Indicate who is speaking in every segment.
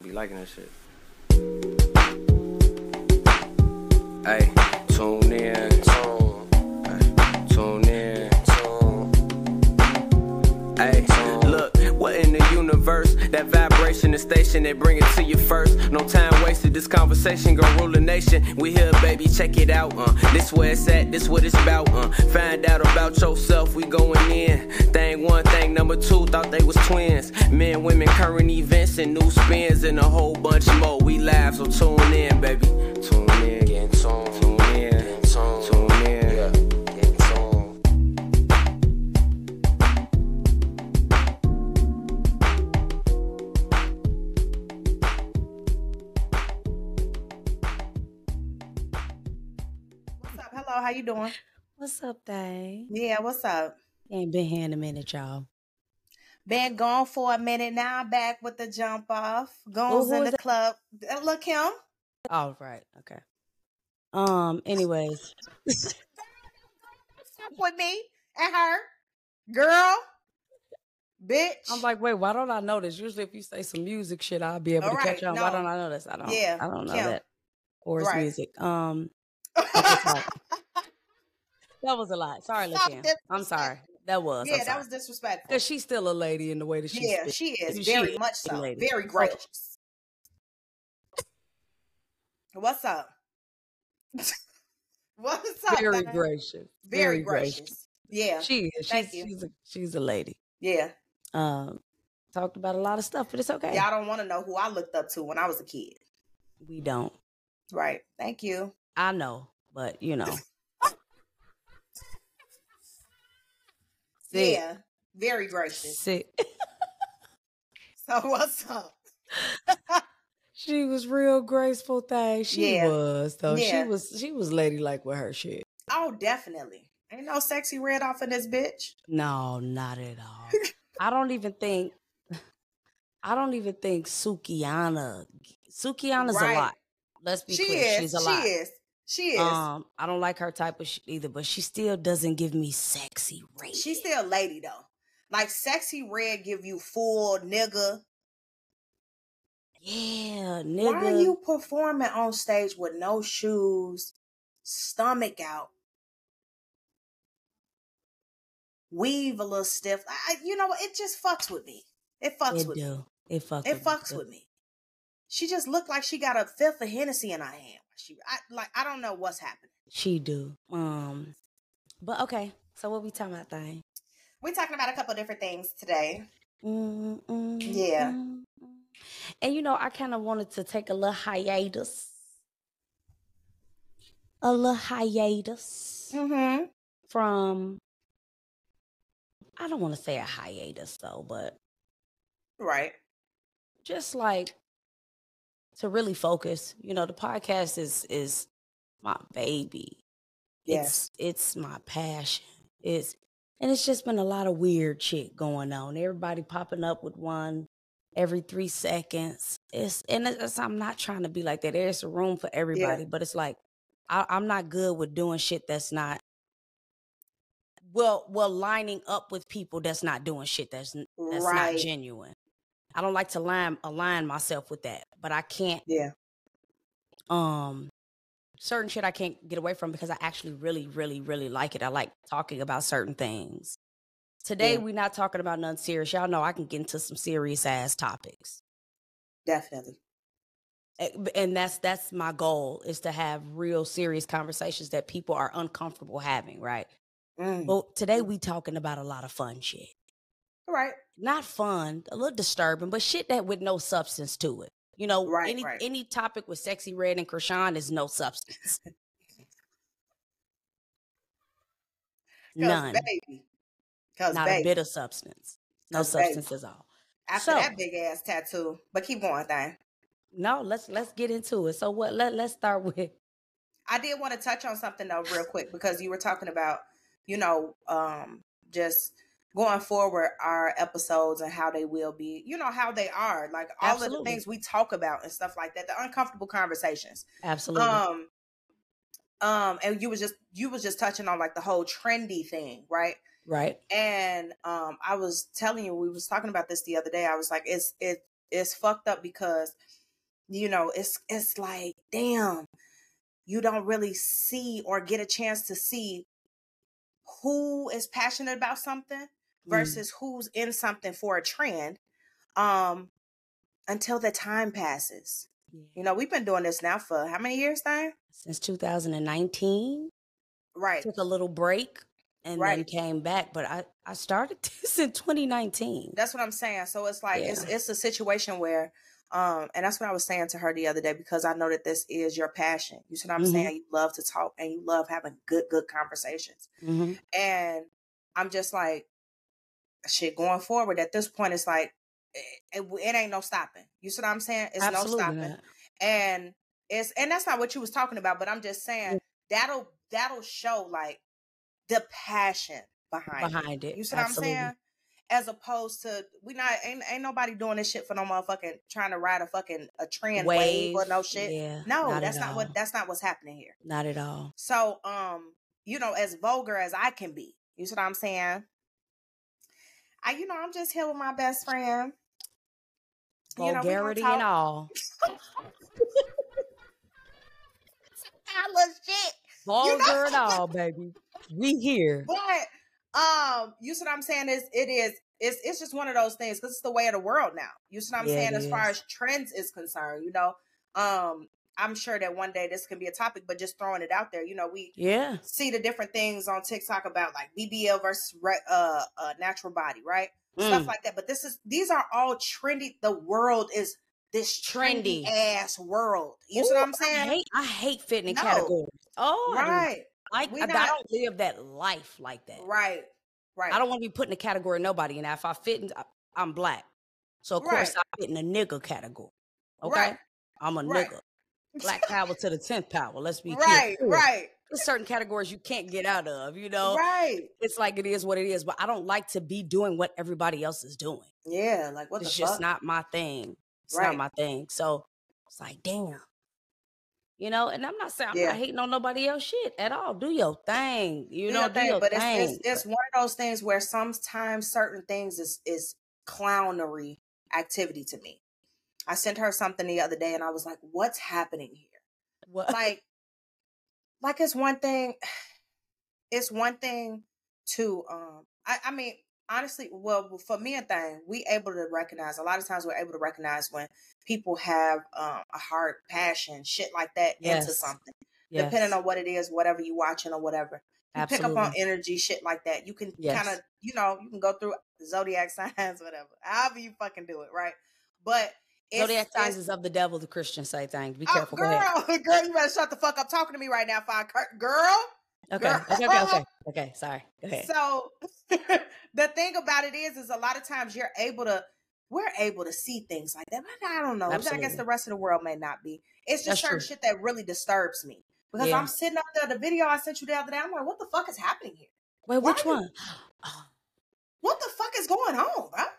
Speaker 1: be liking that shit. Hey, tune in, tune in. Hey, look, what in the universe? That vibration, the station, they bring it to you first. No time wasted, this conversation gon' rule the nation. We here, baby, check it out, This where it's at, this what it's about, Find out about yourself, we going in. Thing one, thing number two, thought they was twins. Men, women, current events, and new spins, and a whole bunch more. We live, so tune in, baby. Tune in, get tuned. Tune in, get tuned. Tune in, yeah, get tuned.
Speaker 2: Hello, how you doing?
Speaker 3: What's up, Day?
Speaker 2: Yeah, what's up?
Speaker 3: Ain't been here in a minute, y'all.
Speaker 2: Been gone for a minute. Now I'm back with the jump off. Goes in the club. Look him.
Speaker 3: Oh, right. Okay. Anyways.
Speaker 2: Stop with me and her. Girl. Bitch.
Speaker 3: I'm like, wait, why don't I know this? Usually if you say some music shit, I'll be able to catch on. No. Why don't I know this? I don't know Kim. That. Or it's music. That was a lot. Sorry, Lakin. I'm sorry. That was.
Speaker 2: Yeah, that was disrespectful.
Speaker 3: Because she's still a lady in the way that she speaks.
Speaker 2: She is. Very much so. Lady. Very gracious. What's up? What's up?
Speaker 3: Very gracious.
Speaker 2: Very gracious. Yeah.
Speaker 3: She is. She's a lady.
Speaker 2: Yeah.
Speaker 3: Talked about a lot of stuff, but it's okay.
Speaker 2: Y'all don't want to know who I looked up to when I was a kid.
Speaker 3: We don't.
Speaker 2: Right. Thank you.
Speaker 3: I know, but you know.
Speaker 2: Yeah, very gracious.
Speaker 3: So
Speaker 2: what's up?
Speaker 3: She was real graceful thing. She was though. Yeah. She was ladylike with her shit.
Speaker 2: Oh, definitely. Ain't no sexy red off in this bitch.
Speaker 3: No, not at all. I don't even think Sukiana's a lot. Let's be clear. She's a lot.
Speaker 2: She is.
Speaker 3: I don't like her type of shit either, but she still doesn't give me sexy red.
Speaker 2: She's still a lady though. Like sexy red give you full nigga.
Speaker 3: Yeah, nigga.
Speaker 2: Why are you performing on stage with no shoes, stomach out, weave a little stiff? You know what? It just fucks with me. It fucks with me.
Speaker 3: It fucks
Speaker 2: with me. She just looked like she got a fifth of Hennessy in her hand. I don't know what's happening.
Speaker 3: She do. But okay. So what we talking about, thing?
Speaker 2: We're talking about a couple of different things today. Yeah.
Speaker 3: And you know, I kind of wanted to take a little hiatus. From. I don't want to say a hiatus though, but.
Speaker 2: Right.
Speaker 3: Just like. To really focus, you know, the podcast is my baby.
Speaker 2: Yes.
Speaker 3: It's my passion. It's just been a lot of weird shit going on. Everybody popping up with one every 3 seconds. I'm not trying to be like that. There's a room for everybody, but it's like I'm not good with doing shit that's not lining up with people that's not doing shit that's not genuine. I don't like to align myself with that, but I can't.
Speaker 2: Yeah.
Speaker 3: Certain shit I can't get away from because I actually really, really, really like it. I like talking about certain things. Today, we're not talking about nothing serious. Y'all know I can get into some serious ass topics.
Speaker 2: Definitely.
Speaker 3: And that's my goal, is to have real serious conversations that people are uncomfortable having, right? But today we talking about a lot of fun shit.
Speaker 2: Right.
Speaker 3: Not fun, a little disturbing, but shit that with no substance to it. You know, any topic with Sexy Red and Krishan is no substance. None.
Speaker 2: Baby.
Speaker 3: Not a bit of substance. No substance at all.
Speaker 2: After that big ass tattoo. But keep going, thing.
Speaker 3: No, let's get into it. So what? Let's start with.
Speaker 2: I did want to touch on something though, real quick, because you were talking about, you know, just going forward, our episodes and how they will be, you know, how they are, like all of the things we talk about and stuff like that, the uncomfortable conversations.
Speaker 3: Absolutely.
Speaker 2: And you was just touching on like the whole trendy thing, right?
Speaker 3: Right.
Speaker 2: And I was telling you, we was talking about this the other day. I was like, it's fucked up because, you know, it's like, damn, you don't really see or get a chance to see who is passionate about something versus who's in something for a trend, until the time passes. Yeah. You know, we've been doing this now for how many years, Thang?
Speaker 3: Since 2019.
Speaker 2: Right.
Speaker 3: Took a little break and then came back. But I started this in 2019.
Speaker 2: That's what I'm saying. So it's like, it's a situation where, and that's what I was saying to her the other day, because I know that this is your passion. You see what I'm saying? You love to talk and you love having good conversations. And I'm just like, shit, going forward at this point, it's like, it ain't no stopping. You see what I'm saying? It's
Speaker 3: Absolutely
Speaker 2: no stopping.
Speaker 3: Not.
Speaker 2: And that's not what you was talking about, but I'm just saying that'll show like the passion behind it. You see what I'm saying? As opposed to ain't nobody doing this shit for no motherfucking trying to ride a trend wave or no shit.
Speaker 3: Yeah,
Speaker 2: no, that's not what's happening here.
Speaker 3: Not at all.
Speaker 2: So you know, as vulgar as I can be, you see what I'm saying? I'm just here with my best friend.
Speaker 3: Vulgarity and all.
Speaker 2: I love shit.
Speaker 3: Vulgar and all, baby. We here.
Speaker 2: But you see what I'm saying? It's just one of those things because it's the way of the world now. You see what I'm saying? As far as trends is concerned, you know. I'm sure that one day this can be a topic, but just throwing it out there, you know, we see the different things on TikTok about like BBL versus natural body, right? Stuff like that. But these are all trendy. The world is this trendy ass world. You see what I'm saying?
Speaker 3: I hate fitting in categories. Oh,
Speaker 2: right.
Speaker 3: I don't live that life like that.
Speaker 2: Right.
Speaker 3: I don't want to be put in a category of nobody. And if I fit, I'm black. So of course I fit in a nigga category. Okay. I'm a nigga. Black power to the 10th power. Let's be clear.
Speaker 2: Right.
Speaker 3: There's certain categories you can't get out of, you know?
Speaker 2: Right.
Speaker 3: It's like it is what it is, but I don't like to be doing what everybody else is doing.
Speaker 2: Yeah, like what
Speaker 3: it's
Speaker 2: the fuck?
Speaker 3: It's just not my thing. It's not my thing. So it's like, damn. You know, and I'm not saying I'm not hating on nobody else shit at all. Do your thing. You know, do your thing.
Speaker 2: It's one of those things where sometimes certain things is clownery activity to me. I sent her something the other day and I was like, what's happening here?
Speaker 3: What?
Speaker 2: Like it's one thing to, I mean, honestly, well, for me and Thang, we able to recognize, a lot of times we're able to recognize when people have a heart, passion, shit like that into something. Depending on what it is, whatever you watching or whatever. You pick up on energy, shit like that. You can kind of, you know, you can go through zodiac signs, whatever. However you fucking do it, right? But
Speaker 3: zodiac signs is of the devil, the Christians say things. Be careful.
Speaker 2: Girl, you better shut the fuck up talking to me right now, girl.
Speaker 3: Okay. Sorry. Go ahead.
Speaker 2: So the thing about it is a lot of times we're able to see things like that. But I don't know.
Speaker 3: Absolutely.
Speaker 2: I guess the rest of the world may not be. It's just certain shit that really disturbs me. Because I'm sitting up there, the video I sent you the other day, I'm like, what the fuck is happening here?
Speaker 3: Wait, which one?
Speaker 2: What the fuck is going on, bro?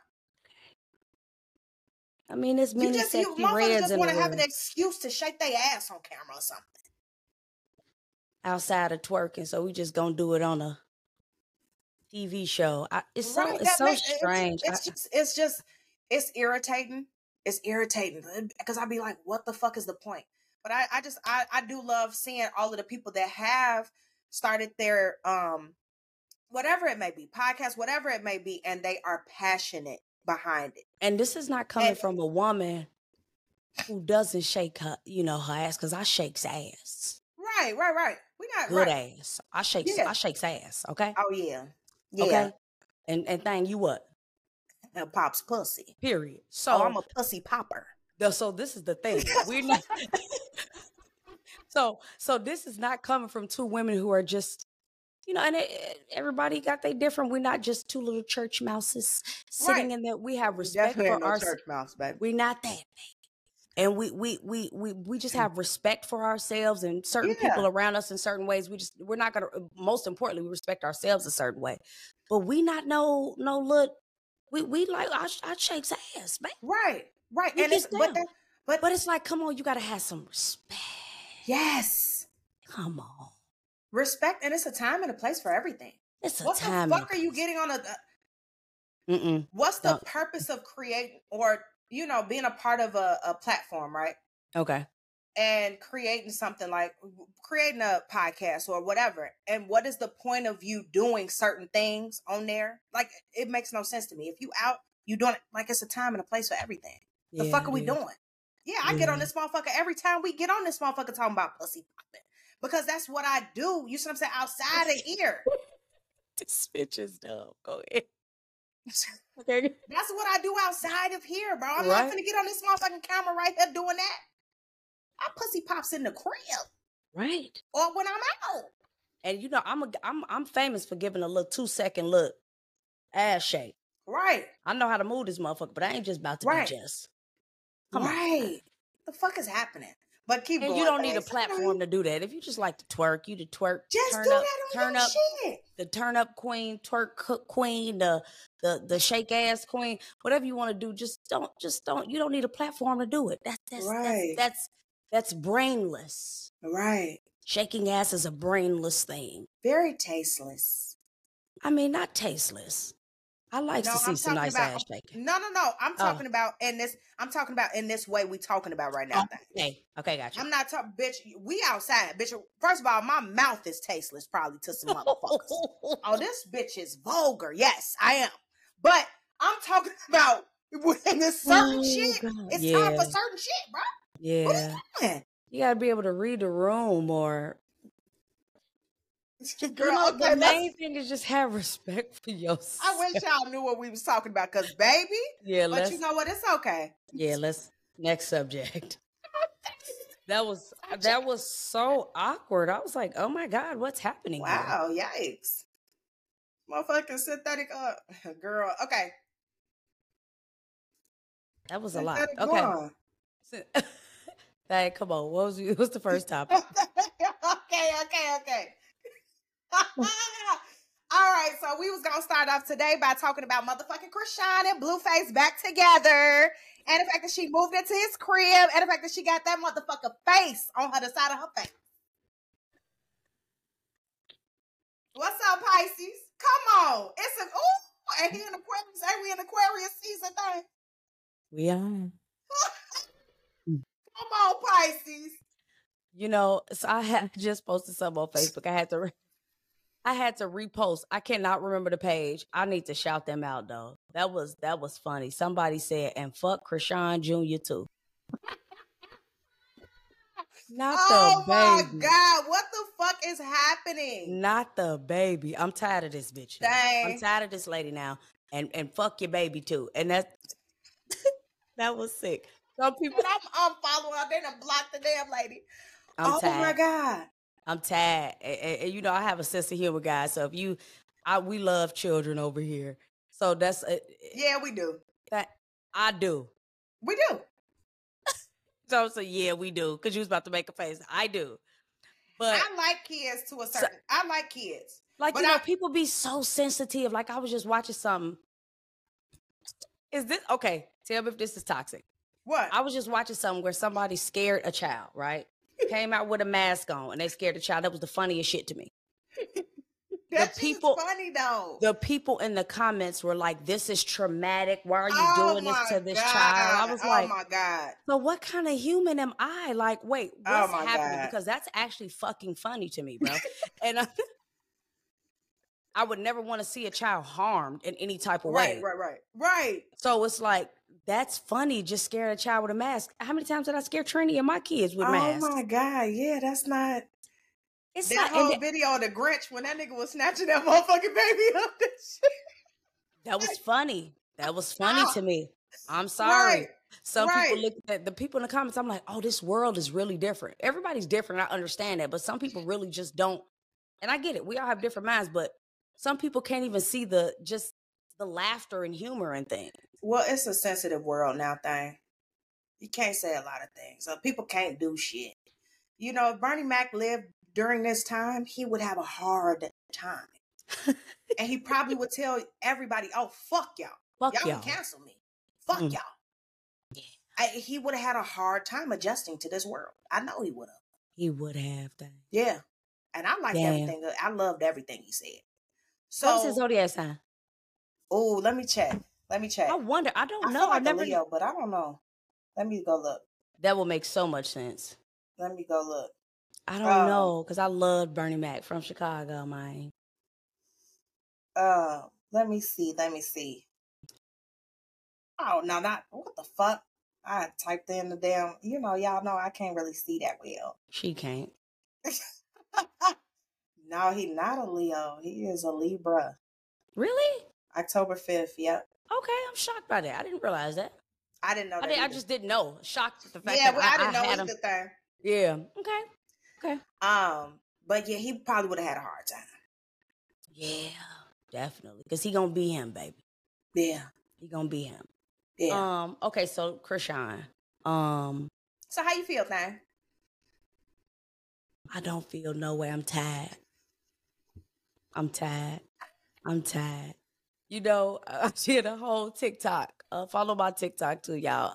Speaker 3: I mean, it's many sexy reds
Speaker 2: just want to have an excuse to shake their ass on camera or something.
Speaker 3: Outside of twerking, so we just gonna do it on a TV show. It's so strange.
Speaker 2: It's irritating. It's irritating because I'd be like, what the fuck is the point? But I do love seeing all of the people that have started their whatever it may be, podcast, whatever it may be, and they are passionate behind it.
Speaker 3: And this is not coming from a woman who doesn't shake her, you know, her ass, because I shakes ass.
Speaker 2: Right. We not
Speaker 3: good ass. I shakes ass. Okay.
Speaker 2: Oh yeah.
Speaker 3: Okay. And Thang, you what?
Speaker 2: Pops pussy.
Speaker 3: Period. So
Speaker 2: I'm a pussy popper.
Speaker 3: So this is the thing. We're not. So this is not coming from two women who are just, you know, and everybody got they different. We're not just two little church mouses sitting in there. We have respect for our
Speaker 2: church mouse, baby.
Speaker 3: We're not that. And we just have respect for ourselves and certain people around us in certain ways. We're not gonna. Most importantly, we respect ourselves a certain way. But we not no look. We like I shakes ass, man.
Speaker 2: Right.
Speaker 3: And but it's like, come on, you gotta have some respect.
Speaker 2: Yes.
Speaker 3: Come on.
Speaker 2: Respect, and it's a time and a place for everything.
Speaker 3: It's a
Speaker 2: what
Speaker 3: time.
Speaker 2: What the fuck are you getting on a? What's the purpose of creating or you know, being a part of a platform, right?
Speaker 3: Okay.
Speaker 2: And creating something like creating a podcast or whatever. And what is the point of you doing certain things on there? Like, it makes no sense to me. If you out, you doing it, like, it's a time and a place for everything. The fuck are we doing? Yeah, I get on this motherfucker every time we get on this motherfucker talking about pussy popping. Because that's what I do. You see what I'm saying? Outside of here.
Speaker 3: This bitch is dumb. Go ahead.
Speaker 2: Okay. That's what I do outside of here, bro. I'm not gonna get on this motherfucking camera right here doing that. My pussy pops in the crib.
Speaker 3: Right.
Speaker 2: Or when I'm out.
Speaker 3: And you know, I'm famous for giving a little 2-second look ass shake.
Speaker 2: Right.
Speaker 3: I know how to move this motherfucker, but I ain't just about to be just.
Speaker 2: Come on. What the fuck is happening? But keep going.
Speaker 3: And you don't need a platform to do that. If you just like to twerk, you to twerk.
Speaker 2: Just turn do up, that on your shit.
Speaker 3: The turn up queen, twerk queen, the shake ass queen, whatever you want to do. Just don't. You don't need a platform to do it. That's brainless.
Speaker 2: Right.
Speaker 3: Shaking ass is a brainless thing.
Speaker 2: Very tasteless.
Speaker 3: I mean, not tasteless. I like to see some nice ass shaking.
Speaker 2: No. I'm talking about in this. I'm talking about in this way we talking about right now.
Speaker 3: Okay, gotcha.
Speaker 2: I'm not talking, bitch. We outside, bitch. First of all, my mouth is tasteless, probably to some motherfuckers. Oh, this bitch is vulgar. Yes, I am. But I'm talking about when this certain shit. God. It's time for certain shit, bro.
Speaker 3: Yeah.
Speaker 2: What are you doing?
Speaker 3: You gotta be able to read the room, or
Speaker 2: girl.
Speaker 3: The main thing is just have respect for yourself.
Speaker 2: I wish y'all knew what we was talking about, cause baby.
Speaker 3: Yeah,
Speaker 2: but you know what? It's okay.
Speaker 3: Yeah, next subject. That was so awkward. I was like, oh my God, what's happening?
Speaker 2: Wow, yikes. Motherfucking synthetic girl. Okay.
Speaker 3: That was synthetic a lot. Okay. Hey, come on. What's the first topic?
Speaker 2: Okay. All right, so we was gonna start off today by talking about motherfucking Chrisean and Blueface back together, and the fact that she moved into his crib, and the fact that she got that motherfucker face on the side of her face. What's up, Pisces? Come on, it's and he in Aquarius. Ain't we in Aquarius season thing?
Speaker 3: We are.
Speaker 2: Come on, Pisces.
Speaker 3: You know, so I had just posted something on Facebook. I had to repost. I cannot remember the page. I need to shout them out though. That was funny. Somebody said, and fuck Chrisean Jr. too. Not the baby. Oh my
Speaker 2: God, what the fuck is happening?
Speaker 3: Not the baby. I'm tired of this bitch.
Speaker 2: Dang.
Speaker 3: I'm tired of this lady now. And fuck your baby too. And that was sick. Some people
Speaker 2: I'm unfollowing her. They done blocked the damn lady.
Speaker 3: I'm tired.
Speaker 2: Oh my God.
Speaker 3: I'm tired. And you know, I have a sense of humor, guys. So we love children over here. So that's
Speaker 2: yeah, we do.
Speaker 3: I do.
Speaker 2: We do.
Speaker 3: So yeah, we do. Because you was about to make a face. I do. But
Speaker 2: I like kids to a certain. I like kids.
Speaker 3: Like, but people be so sensitive. Like, I was just watching something. Is this okay? Tell me if this is toxic.
Speaker 2: What?
Speaker 3: I was just watching something where somebody scared a child, right? Came out with a mask on and they scared the child. That was the funniest shit to me.
Speaker 2: That's funny though.
Speaker 3: The people in the comments were like, "This is traumatic. Why are you doing this to this child?" I was like,
Speaker 2: "Oh my God!"
Speaker 3: So what kind of human am I? Like, wait, what's happening? God. Because that's actually fucking funny to me, bro. And I would never want to see a child harmed in any type of way.
Speaker 2: Right.
Speaker 3: So it's like, that's funny. Just scare a child with a mask. How many times did I scare Trini and my kids with masks?
Speaker 2: Oh my God. Yeah, that's not. It's that whole video of the Grinch when that nigga was snatching that motherfucking baby up.
Speaker 3: That was funny. That was funny to me. I'm sorry. Some people look at the people in the comments. I'm like, oh, this world is really different. Everybody's different. I understand that. But some people really just don't. And I get it. We all have different minds. But some people can't even see the laughter and humor and things.
Speaker 2: Well, it's a sensitive world now, thing. You can't say a lot of things. So people can't do shit. You know, if Bernie Mac lived during this time, he would have a hard time. And he probably would tell everybody, oh, fuck y'all. Y'all can cancel me. Fuck y'all. Yeah. He would have had a hard time adjusting to this world. I know he would have.
Speaker 3: He would have.
Speaker 2: Yeah. And I liked everything. I loved everything he said. So,
Speaker 3: what was his zodiac sign?
Speaker 2: Oh, let me check. Let me check.
Speaker 3: I wonder. I don't know.
Speaker 2: feel like
Speaker 3: I never.
Speaker 2: a Leo, but I don't know. Let me go look.
Speaker 3: That will make so much sense.
Speaker 2: Let me go look.
Speaker 3: I don't know, because I loved Bernie Mac from Chicago, man.
Speaker 2: Let me see. Oh, no, not what the fuck? I typed in the damn, y'all know I can't really see that well.
Speaker 3: She can't.
Speaker 2: No, he not a Leo. He is a Libra.
Speaker 3: Really?
Speaker 2: October 5th, yep.
Speaker 3: Okay, I'm shocked by that. I didn't realize that.
Speaker 2: I didn't know that.
Speaker 3: I just didn't know. Shocked at the fact
Speaker 2: that
Speaker 3: I
Speaker 2: didn't know
Speaker 3: had
Speaker 2: either
Speaker 3: him.
Speaker 2: thing.
Speaker 3: Yeah. Okay.
Speaker 2: But yeah, he probably would have had a hard time.
Speaker 3: Yeah, definitely. Because he gonna be him, baby.
Speaker 2: Yeah.
Speaker 3: He gonna be him.
Speaker 2: Yeah.
Speaker 3: Okay, so Chrisean.
Speaker 2: So how you feel, thing?
Speaker 3: I don't feel no way. I'm tired. You know, I did a whole TikTok. Follow my TikTok too, y'all.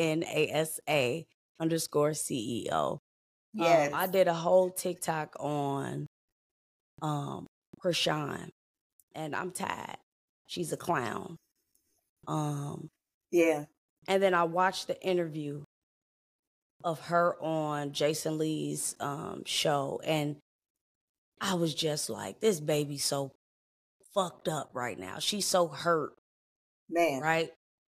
Speaker 3: ANASA_CEO.
Speaker 2: Yes.
Speaker 3: I did a whole TikTok on Chrisean, and I'm tired. She's a clown.
Speaker 2: Yeah.
Speaker 3: And then I watched the interview of her on Jason Lee's show, and I was just like, this baby's so fucked up right now. She's so hurt.
Speaker 2: Man.
Speaker 3: Right?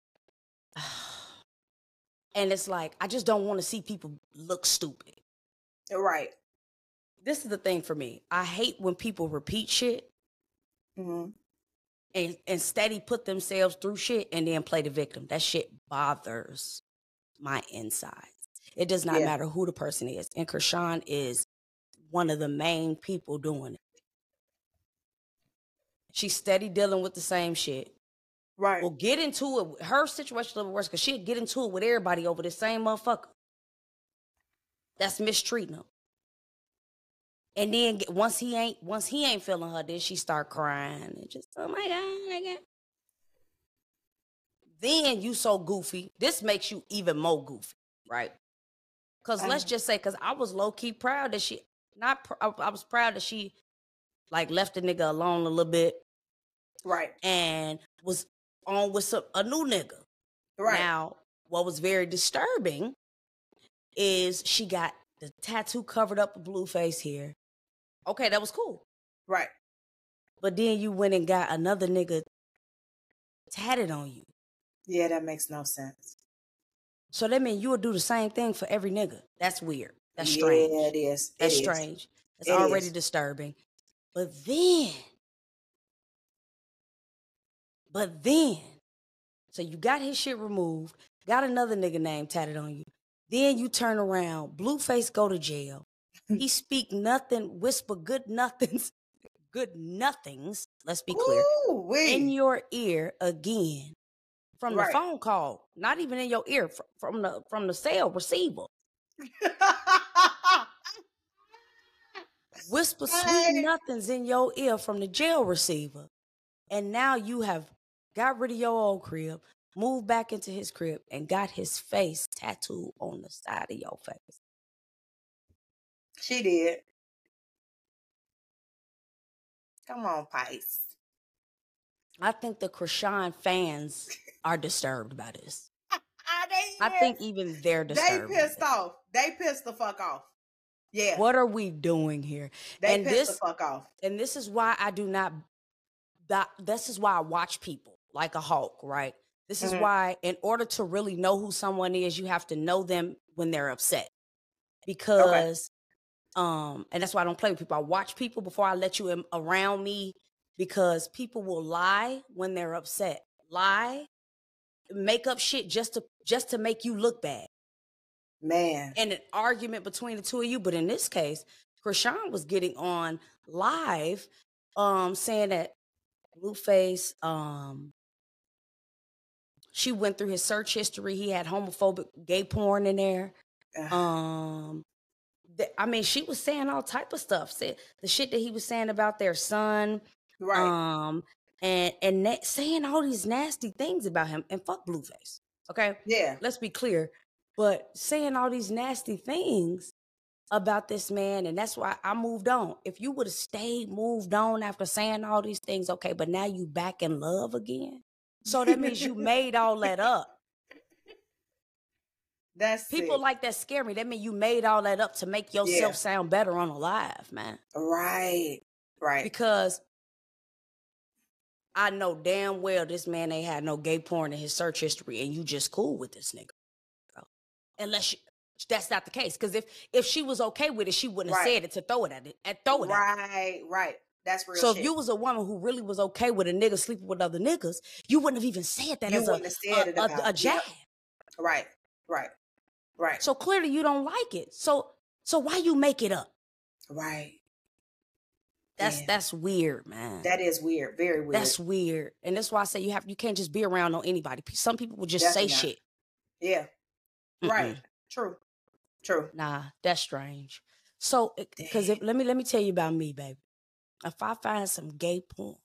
Speaker 3: And it's like, I just don't want to see people look stupid.
Speaker 2: Right.
Speaker 3: This is the thing for me. I hate when people repeat shit and steady put themselves through shit and then play the victim. That shit bothers my insides. It does not matter who the person is. And Chrisean is one of the main people doing it. She's steady dealing with the same shit.
Speaker 2: Right.
Speaker 3: Well, get into it. Her situation a little worse because she'll get into it with everybody over the same motherfucker. That's mistreating her. And then once he ain't feeling her, then she start crying and just, oh my God. Then you so goofy. This makes you even more goofy, right? Because let's just say, because I was low key proud that I was proud that she like left the nigga alone a little bit,
Speaker 2: right?
Speaker 3: And was on with a new nigga.
Speaker 2: Right.
Speaker 3: Now, what was very disturbing is she got the tattoo covered up with Blueface here. Okay, that was cool.
Speaker 2: Right.
Speaker 3: But then you went and got another nigga tatted on you.
Speaker 2: Yeah, that makes no sense.
Speaker 3: So that means you would do the same thing for every nigga. That's weird. That's strange.
Speaker 2: Yeah, it is.
Speaker 3: That's strange. It's already disturbing. But then, so you got his shit removed, got another nigga name tatted on you. Then you turn around, Blueface go to jail. He speak nothing, whisper good nothings, let's be clear, in your ear again from the phone call, not even in your ear, from the cell receiver. Whisper sweet nothings in your ear from the jail receiver. And now you have got rid of your old crib, moved back into his crib, and got his face tattooed on the side of your face.
Speaker 2: She did. Come on, Pice.
Speaker 3: I think the Chrisean fans are disturbed by this. I think even they're disturbed.
Speaker 2: They pissed off. They pissed the fuck off. Yeah.
Speaker 3: What are we doing here?
Speaker 2: They pissed the fuck off.
Speaker 3: And this is why I do not. This is why I watch people like a hawk, right? This is why, in order to really know who someone is, you have to know them when they're upset. Because, and that's why I don't play with people. I watch people before I let you around me, because people will lie when they're upset. Lie, make up shit just to make you look bad.
Speaker 2: Man.
Speaker 3: And an argument between the two of you. But in this case, Chrisean was getting on live, saying that Blueface, she went through his search history. He had homophobic gay porn in there. I mean, she was saying all type of stuff. Said the shit that he was saying about their son.
Speaker 2: Right.
Speaker 3: And saying all these nasty things about him. And fuck Blueface. Okay?
Speaker 2: Yeah.
Speaker 3: Let's be clear. But saying all these nasty things about this man, and that's why I moved on. If you would have moved on after saying all these things, okay, but now you back in love again. So that means you made all that up.
Speaker 2: That's
Speaker 3: people
Speaker 2: sick.
Speaker 3: like that scare me. That means you made all that up to make yourself sound better on a live, man.
Speaker 2: Right.
Speaker 3: Because I know damn well this man ain't had no gay porn in his search history, and you just cool with this nigga. Unless that's not the case. Because if she was okay with it, she wouldn't have said it to throw it at it.
Speaker 2: Right. That's real.
Speaker 3: So if you was a woman who really was okay with a nigga sleeping with other niggas, you wouldn't have even said that as a jab.
Speaker 2: Right.
Speaker 3: So clearly you don't like it. So why you make it up?
Speaker 2: Right.
Speaker 3: That's weird, man.
Speaker 2: That is weird. Very weird.
Speaker 3: That's weird. And that's why I say you can't just be around on anybody. Some people will just say shit.
Speaker 2: Yeah. Right. True.
Speaker 3: Nah, that's strange. So because let me tell you about me, baby. If I find some gay porn.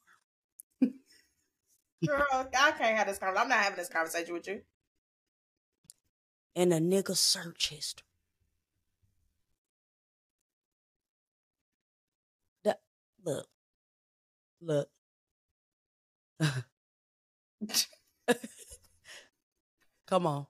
Speaker 2: Girl, I can't have this conversation. I'm not having this conversation with you.
Speaker 3: In a nigga search history. Look. Come on.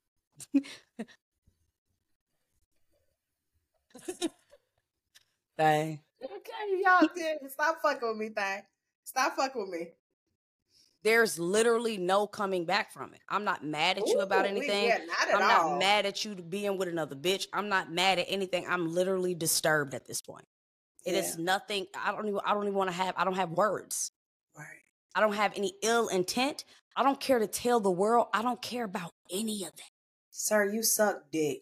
Speaker 3: Dang.
Speaker 2: Okay, y'all did. Stop fucking with me, thing. Stop fucking with me.
Speaker 3: There's literally no coming back from it. I'm not mad at you about anything.
Speaker 2: Not at
Speaker 3: I'm
Speaker 2: all.
Speaker 3: not mad at you being with another bitch. I'm not mad at anything. I'm literally disturbed at this point. It is nothing. I don't even want to have. I don't have words.
Speaker 2: Right.
Speaker 3: I don't have any ill intent. I don't care to tell the world. I don't care about any of that.
Speaker 2: Sir, you suck dick.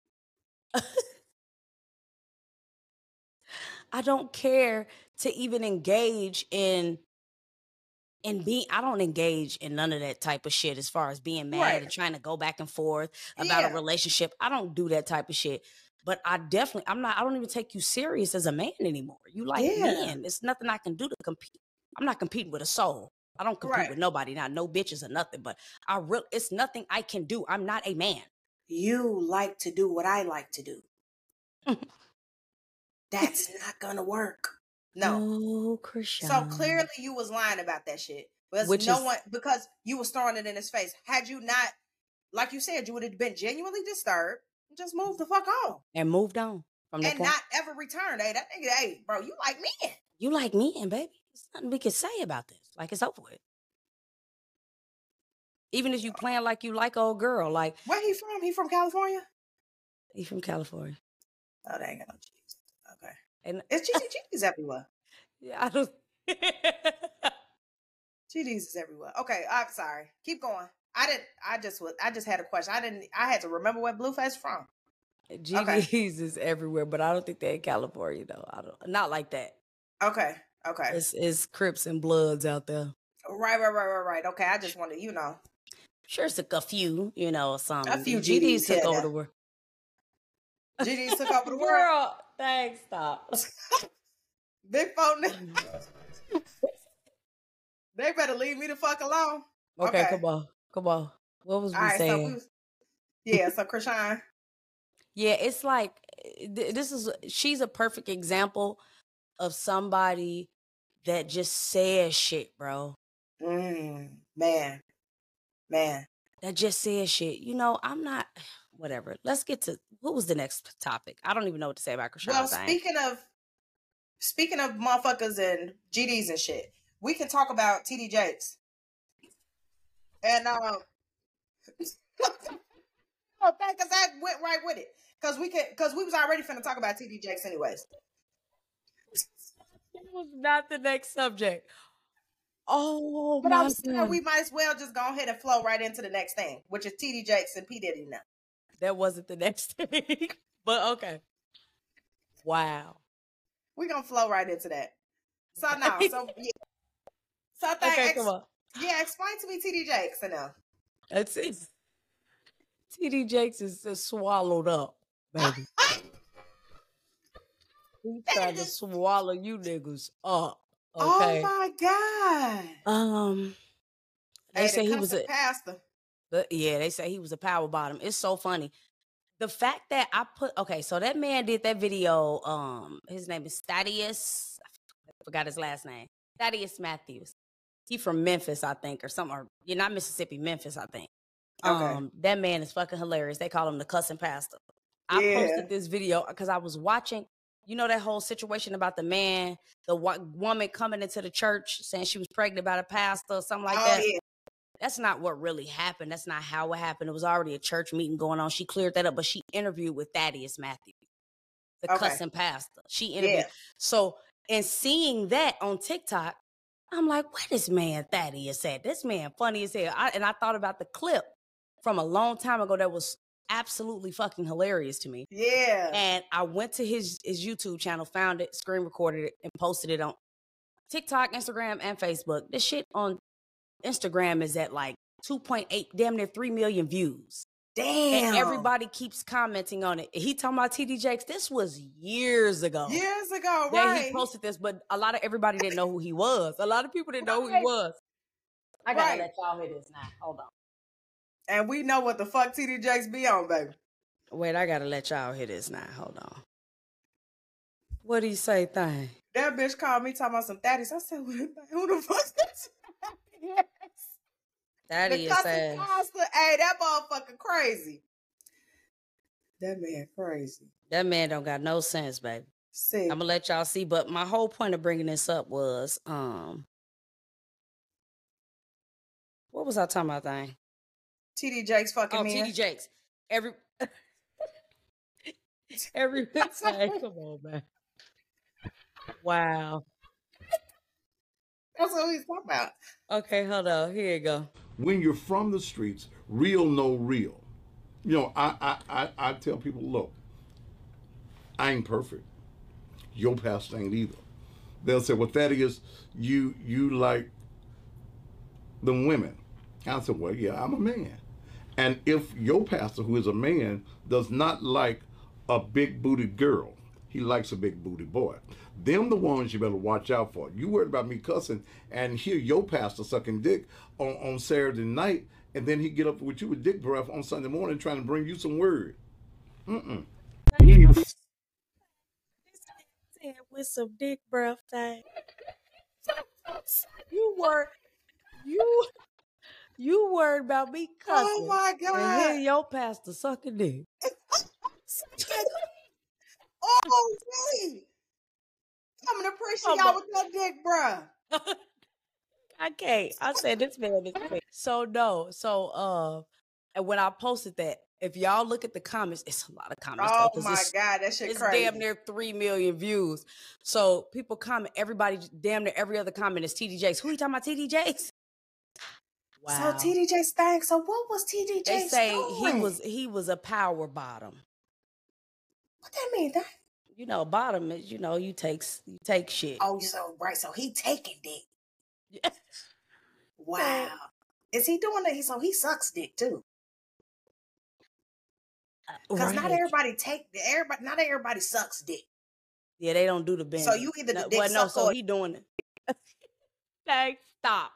Speaker 3: I don't care to even engage in being. I don't engage in none of that type of shit as far as being mad and trying to go back and forth about a relationship. I don't do that type of shit. But I don't even take you serious as a man anymore. You like men. There's nothing I can do to compete. I'm not competing with a soul. I don't compete with nobody. Not no bitches or nothing. But it's nothing I can do. I'm not a man.
Speaker 2: You like to do what I like to do. That's not gonna work. No.
Speaker 3: Oh, Christian.
Speaker 2: So clearly you was lying about that shit. Because you was throwing it in his face. Had you not, like you said, you would have been genuinely disturbed. Just move the fuck on.
Speaker 3: And moved on. From
Speaker 2: and not ever return. Hey, that nigga, hey, bro, you like men.
Speaker 3: You like men, baby. There's nothing we can say about this. Like, it's over with. Even if you playing like you like old girl, like.
Speaker 2: Where he from? He from California?
Speaker 3: He from California.
Speaker 2: Oh, they ain't got no cheese. Okay. And it's GDs everywhere.
Speaker 3: Yeah, I don't.
Speaker 2: GDs is everywhere. Okay, I'm sorry. Keep going. I just had a question. I had to remember where Blueface from.
Speaker 3: GDs is everywhere, but I don't think they're in California though. Not like that.
Speaker 2: Okay.
Speaker 3: It's Crips and Bloods out there.
Speaker 2: Right. Okay, I just wanted,
Speaker 3: Sure, it's a few, some.
Speaker 2: A few
Speaker 3: GDs took over the world.
Speaker 2: GDs took over the world.
Speaker 3: Girl, thanks, stop.
Speaker 2: Big phone. They better leave me the fuck alone.
Speaker 3: Okay. Come on. What was we saying?
Speaker 2: So Krishan.
Speaker 3: Yeah, it's like, she's a perfect example of somebody that just says shit, bro.
Speaker 2: Man.
Speaker 3: That just says shit. I'm not, whatever. Let's get to, what was the next topic? I don't even know what to say about Krishan.
Speaker 2: Well, speaking of motherfuckers and GDs and shit, we can talk about TD Jakes. And, because that went right with it. Because we was already finna talk about TD Jakes anyways.
Speaker 3: It was not the next subject. Oh,
Speaker 2: but I'm saying we might as well just go ahead and flow right into the next thing, which is TD Jakes and P. Diddy now.
Speaker 3: That wasn't the next thing, but okay. Wow.
Speaker 2: We're going to flow right into that. So now,
Speaker 3: come on.
Speaker 2: Yeah, explain to me TD Jakes enough.
Speaker 3: That's it. TD Jakes is swallowed up, baby. He's trying to swallow you niggas up. Okay.
Speaker 2: Oh my
Speaker 3: God. They say he was
Speaker 2: a pastor.
Speaker 3: Yeah, they say he was a power bottom. It's so funny. The fact that so that man did that video. His name is Thaddeus. I forgot his last name. Thaddeus Matthews. He from Memphis, I think, or something. Or you're not Mississippi, Memphis, I think.
Speaker 2: Okay.
Speaker 3: That man is fucking hilarious. They call him the cussing pastor. I posted this video because I was watching, you know, that whole situation about the man, the woman coming into the church saying she was pregnant by the pastor or something like that. Yeah. That's not what really happened. That's not how it happened. It was already a church meeting going on. She cleared that up, but she interviewed with Thaddeus Matthews, the cussing pastor. She interviewed. Yeah. So, in seeing that on TikTok, I'm like, where this man Thaddeus at? This man funny as hell. And I thought about the clip from a long time ago that was absolutely fucking hilarious to me.
Speaker 2: Yeah.
Speaker 3: And I went to his YouTube channel, found it, screen recorded it, and posted it on TikTok, Instagram, and Facebook. This shit on Instagram is at like 2.8, damn near 3 million views.
Speaker 2: Damn.
Speaker 3: And everybody keeps commenting on it. He talking about TD Jakes. This was years ago.
Speaker 2: Years ago, right.
Speaker 3: That he posted this, but everybody didn't know who he was. A lot of people didn't know who he was. I gotta let y'all hear this now. Hold on.
Speaker 2: And we know what the fuck TD Jakes be on, baby.
Speaker 3: Wait, I gotta let y'all hear this now. Hold on. What do you say, thing?
Speaker 2: That bitch called me talking about some Thaddeus. I said, who the fuck is this? Yes.
Speaker 3: Thaddeus says.
Speaker 2: Hey, that motherfucker crazy. That man crazy.
Speaker 3: That man don't got no sense, baby.
Speaker 2: See.
Speaker 3: I'm gonna let y'all see, but my whole point of bringing this up was, what was I talking about, thing?
Speaker 2: TD Jakes fucking man.
Speaker 3: TD Jakes. Every time. Come on, man. Wow.
Speaker 2: That's what he's talking about.
Speaker 3: Okay, hold on. Here you go.
Speaker 4: When you're from the streets, real no real. You know, I tell people, look, I ain't perfect. Your pastor ain't either. They'll say, well, Thaddeus, you like the women. I said, well, yeah, I'm a man. And if your pastor, who is a man, does not like a big booted girl, he likes a big booted boy. Them the ones you better watch out for. You worried about me cussing and hear your pastor sucking dick on Saturday night, and then he get up with you with dick breath on Sunday morning trying to bring you some word.
Speaker 3: With some dick breath, thing. You worried about me cussing.
Speaker 2: Oh my God.
Speaker 3: And hear your pastor sucking dick.
Speaker 2: Oh, really? I'm gonna appreciate y'all with that dick, bruh.
Speaker 3: I can't. I said this man is fake. And when I posted that, if y'all look at the comments, it's a lot of comments.
Speaker 2: Oh my God, that shit crazy.
Speaker 3: It's damn near 3 million views. So people comment, everybody, damn near every other comment is TD Jakes. Who you talking about, TD Jakes?
Speaker 2: Wow. So TD Jakes thing. So what was TD Jakes
Speaker 3: They say
Speaker 2: doing?
Speaker 3: he was a power bottom.
Speaker 2: What that mean? That?
Speaker 3: You know, bottom is, you know, you take shit.
Speaker 2: Oh, so right. So he taking dick. Yeah. Wow. Is he doing that? So he sucks dick too. Because not everybody not everybody sucks dick.
Speaker 3: Yeah, they don't do the bend.
Speaker 2: So you either the dick suck
Speaker 3: so he doing it. Hey, stop.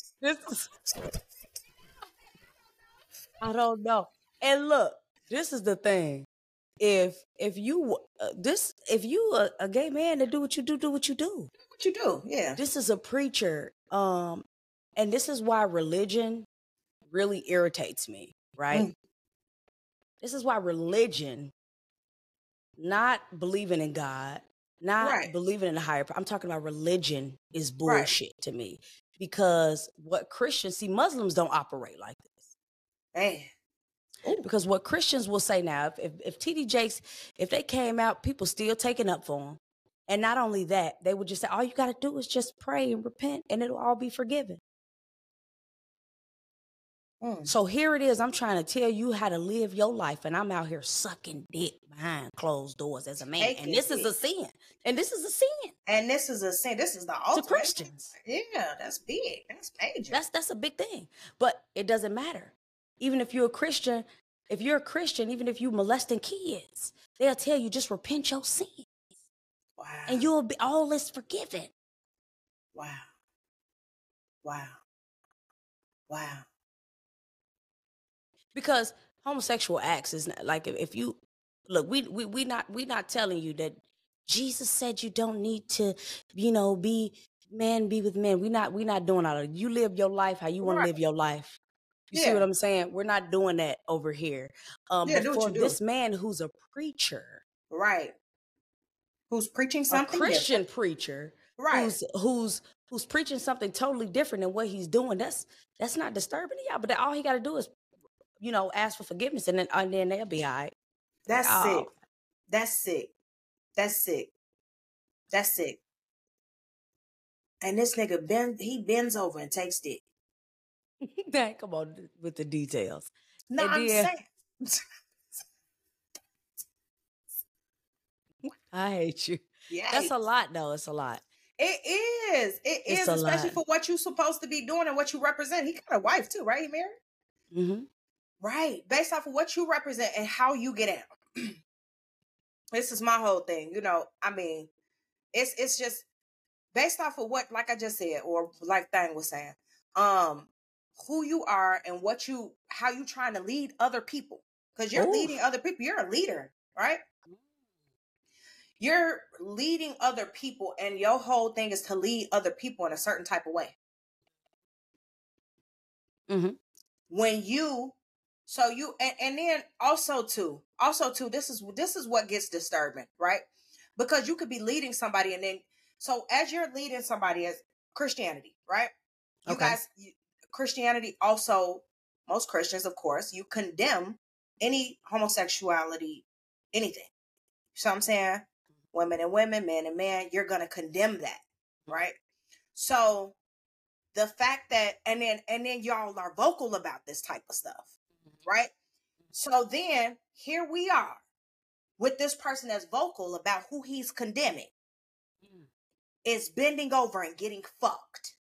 Speaker 3: I don't know. And look, this is the thing. If you a gay man to do what you do what you do.
Speaker 2: What you do, yeah.
Speaker 3: This is a preacher, and this is why religion really irritates me, right? This is why religion, not believing in God, not believing in a higher power. I'm talking about religion is bullshit to me, because what Christians see, Muslims don't operate like this.
Speaker 2: Man.
Speaker 3: Because what Christians will say now, if TD Jakes, if they came out, people still taking up for him. And not only that, they would just say, all you got to do is just pray and repent and it'll all be forgiven. So here it is. I'm trying to tell you how to live your life. And I'm out here sucking dick behind closed doors as a man. And this is a sin. And this is a sin.
Speaker 2: And this is a sin. This is the ultimate.
Speaker 3: To Christians.
Speaker 2: Yeah, that's big. That's major.
Speaker 3: That's a big thing. But it doesn't matter. Even if you're a Christian, even if you molesting kids, they'll tell you just repent your sin.
Speaker 2: Wow.
Speaker 3: And you'll be all is forgiven.
Speaker 2: Wow. Wow. Wow.
Speaker 3: Because homosexual acts is not like, if you look, we not telling you that Jesus said you don't need to, be men be with men. We not doing all of it. You live your life how you want to live your life. You see what I'm saying? We're not doing that over here. But for this man who's a preacher,
Speaker 2: right, who's preaching something,
Speaker 3: a Christian
Speaker 2: different.
Speaker 3: Preacher,
Speaker 2: right,
Speaker 3: who's preaching something totally different than what he's doing. That's not disturbing to y'all. But all he got to do is, ask for forgiveness, and then they'll be all right.
Speaker 2: That's sick. That's sick. That's sick. That's sick. And this nigga bends over and takes dick.
Speaker 3: Come on with the details.
Speaker 2: No, I'm saying.
Speaker 3: I hate you. Yeah, that's a lot, though. It's a lot.
Speaker 2: It is. It is, especially for what you're supposed to be doing and what you represent. He got a wife too, right? He married.
Speaker 3: Mm-hmm.
Speaker 2: Right, based off of what you represent and how you get out. This is my whole thing. I mean, it's just based off of what, like I just said, or like Thang was saying, who you are and how you trying to lead other people. Because you're leading other people. You're a leader, right? You're leading other people, and your whole thing is to lead other people in a certain type of way.
Speaker 3: Mm-hmm.
Speaker 2: When and then also too, this is what gets disturbing, right? Because you could be leading somebody, and then so as you're leading somebody as Christianity, right? You guys, Christianity also, most Christians, of course, you condemn any homosexuality, anything. So I'm saying, women and women, man and man, you're gonna condemn that, right? So the fact that and then y'all are vocal about this type of stuff, right? So then here we are with this person that's vocal about who he's condemning is bending over and getting fucked.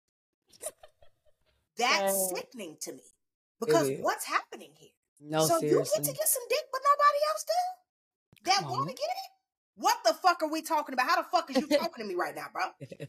Speaker 2: That's sickening to me. Because what's happening here?
Speaker 3: No,
Speaker 2: so
Speaker 3: seriously.
Speaker 2: You get to get some dick, but nobody else do? That want to get it? What the fuck are we talking about? How the fuck is you talking to me right now, bro?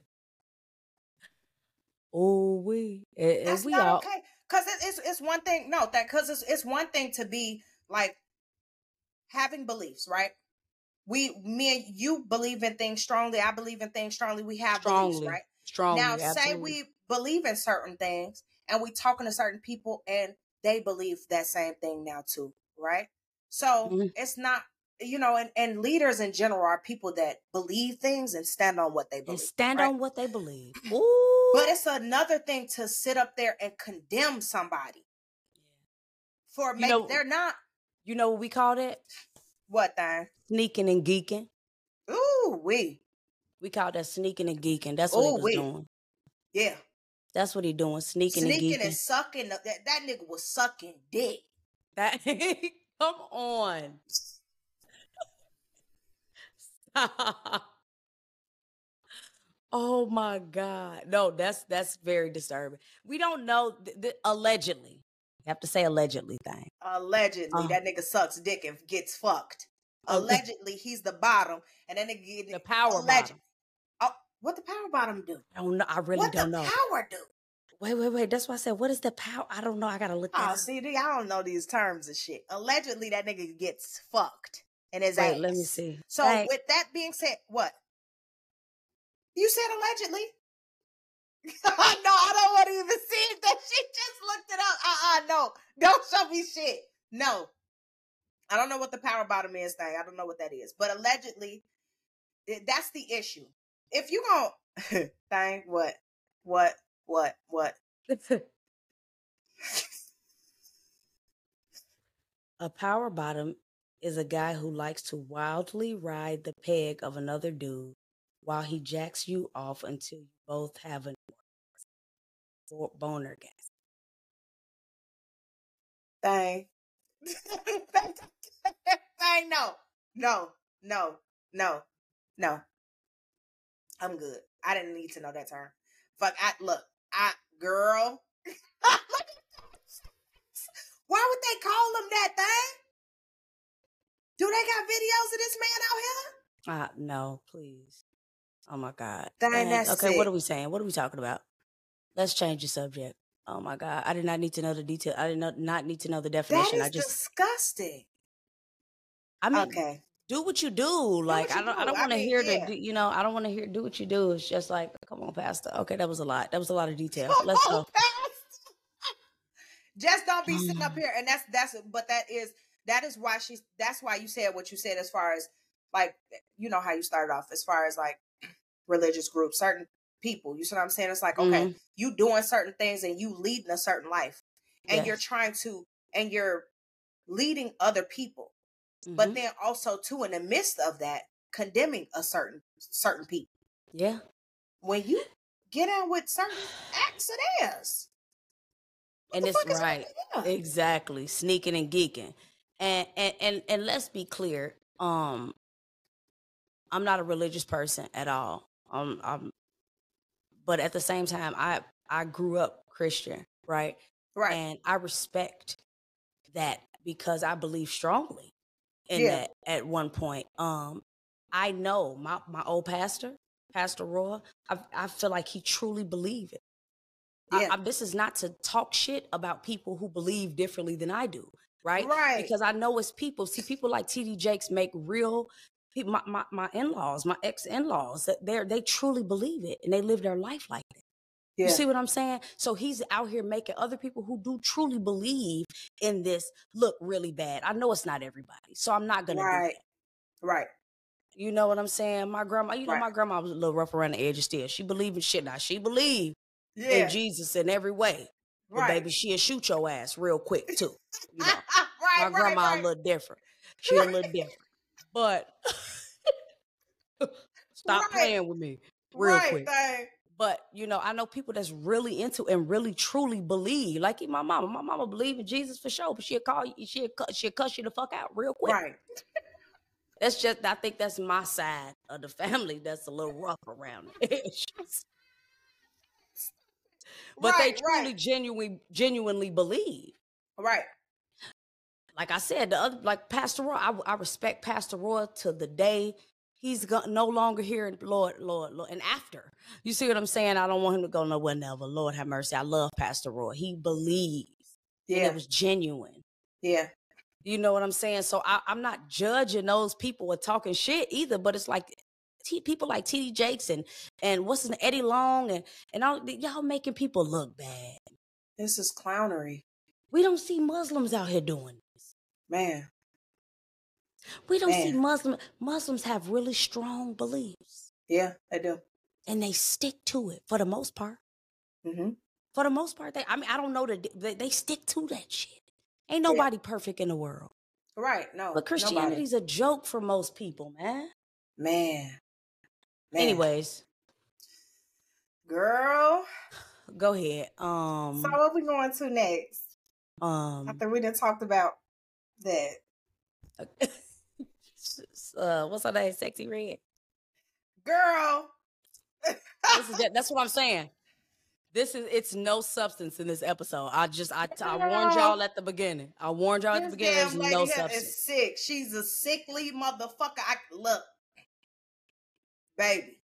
Speaker 2: That's not okay. Because it's one thing. No, because it's one thing to be like having beliefs, right? Me and you believe in things strongly. I believe in things strongly. We have beliefs, right?
Speaker 3: Strongly.
Speaker 2: Now,
Speaker 3: absolutely.
Speaker 2: say we believe in certain things and we talking to certain people and they believe that same thing now too, right? So it's not, and leaders in general are people that believe things and stand on what they believe.
Speaker 3: On what they believe. Ooh.
Speaker 2: But it's another thing to sit up there and condemn somebody for they're not.
Speaker 3: You know what we call that?
Speaker 2: What thing?
Speaker 3: Sneaking and geeking.
Speaker 2: Ooh,
Speaker 3: we call that sneaking and geeking. That's what he was doing.
Speaker 2: Yeah.
Speaker 3: That's what he doing. Sneaking and geeking.
Speaker 2: Sneaking and sucking. That nigga was sucking dick.
Speaker 3: Come on. Oh my God. No, that's very disturbing. We don't know. Allegedly. You have to say allegedly thing.
Speaker 2: Allegedly. That nigga sucks dick and gets fucked. Allegedly, he's the bottom. And then nigga
Speaker 3: the power bottom.
Speaker 2: Oh, what the power bottom do?
Speaker 3: I don't know. I really don't know.
Speaker 2: What the power do?
Speaker 3: Wait. That's why I said, what is the power? I don't know. I gotta look at it.
Speaker 2: See, I don't know these terms and shit. Allegedly, that nigga gets fucked in his ass.
Speaker 3: Let me see.
Speaker 2: So, with that being said, what? You said allegedly? No, I don't want to even see it. That she just looked it up. No. Don't show me shit. No. I don't know what the power bottom is thing. I don't know what that is. But allegedly, that's the issue. If you gon' thing, what?
Speaker 3: A power bottom is a guy who likes to wildly ride the peg of another dude while he jacks you off until you both have a boner gas.
Speaker 2: Thing, no. I'm good. I didn't need to know that term. Girl. Why would they call him that thing? Do they got videos of this man out here?
Speaker 3: No, please. Oh my God.
Speaker 2: That's
Speaker 3: okay,
Speaker 2: sick.
Speaker 3: What are we saying? What are we talking about? Let's change the subject. Oh my God. I did not need to know the detail. I did not need to know the definition.
Speaker 2: That is disgusting.
Speaker 3: I mean,
Speaker 2: okay.
Speaker 3: do what you do. Like, I don't want to hear
Speaker 2: yeah.
Speaker 3: you know, I don't want to hear do what you do. It's just like, come on, Pastor. Okay, that was a lot. That was a lot of detail. Let's go.
Speaker 2: Just don't be sitting up here. And but that is why that's why you said what you said, as far as like, you know how you started off, as far as like religious groups, certain people, you see what I'm saying? It's like, okay, you doing certain things and you leading a certain life, and you're trying to, and you're leading other people, but then also too, in the midst of that, condemning a certain people.
Speaker 3: Yeah.
Speaker 2: When you get out with certain acts of theirs.
Speaker 3: And it's right. Exactly. Sneaking and geeking. And let's be clear. I'm not a religious person at all. But at the same time, I grew up Christian, right?
Speaker 2: Right.
Speaker 3: And I respect that because I believe strongly in that at one point. I know my old pastor, Pastor Roy, I feel like he truly believed it. Yeah. This is not to talk shit about people who believe differently than I do, right?
Speaker 2: Right.
Speaker 3: Because I know it's people. See, people like T.D. Jakes make real. My in-laws, my ex-in-laws, they truly believe it and they live their life like it. Yeah. You see what I'm saying? So he's out here making other people who do truly believe in this look really bad. I know it's not everybody, so I'm not gonna do that.
Speaker 2: Right.
Speaker 3: You know what I'm saying? My grandma, my grandma was a little rough around the edges still. She believed in shit. Now she believed in Jesus in every way. But baby, she'll shoot your ass real quick too. You know? My grandma a little different. She a little different. But stop playing with me real quick. Babe. But, you know, I know people that's really into and really truly believe. Like my mama. My mama believe in Jesus for sure, but she'll call you, she'll cuss you the fuck out real quick. Right. That's just, I think that's my side of the family that's a little rough around the edges. But they truly genuinely believe. Right. Like I said, like Pastor Roy, I respect Pastor Roy to the day he's no longer here. Lord, and after. You see what I'm saying? I don't want him to go nowhere never. Lord have mercy. I love Pastor Roy. He believes. Yeah. And it was genuine. Yeah. You know what I'm saying? So I'm not judging those people or talking shit either, but it's like people like T.D. Jakes and what's his name, Eddie Long and all y'all making people look bad.
Speaker 2: This is clownery.
Speaker 3: We don't see Muslims out here doing this.
Speaker 2: Man.
Speaker 3: We don't see Muslims have really strong beliefs.
Speaker 2: Yeah, they do.
Speaker 3: And they stick to it for the most part. Mm-hmm. For the most part, I don't know that they stick to that shit. Ain't nobody perfect in the world.
Speaker 2: Right, no.
Speaker 3: But Christianity's a joke for most people, man.
Speaker 2: Man.
Speaker 3: Anyways.
Speaker 2: Girl.
Speaker 3: Go ahead.
Speaker 2: So what we going to next? After we done talked about that.
Speaker 3: What's her name? Sexy Red.
Speaker 2: Girl.
Speaker 3: That's what I'm saying. It's no substance in this episode. I warned y'all at the beginning. There's no substance.
Speaker 2: Is sick. She's a sickly motherfucker. Look, baby.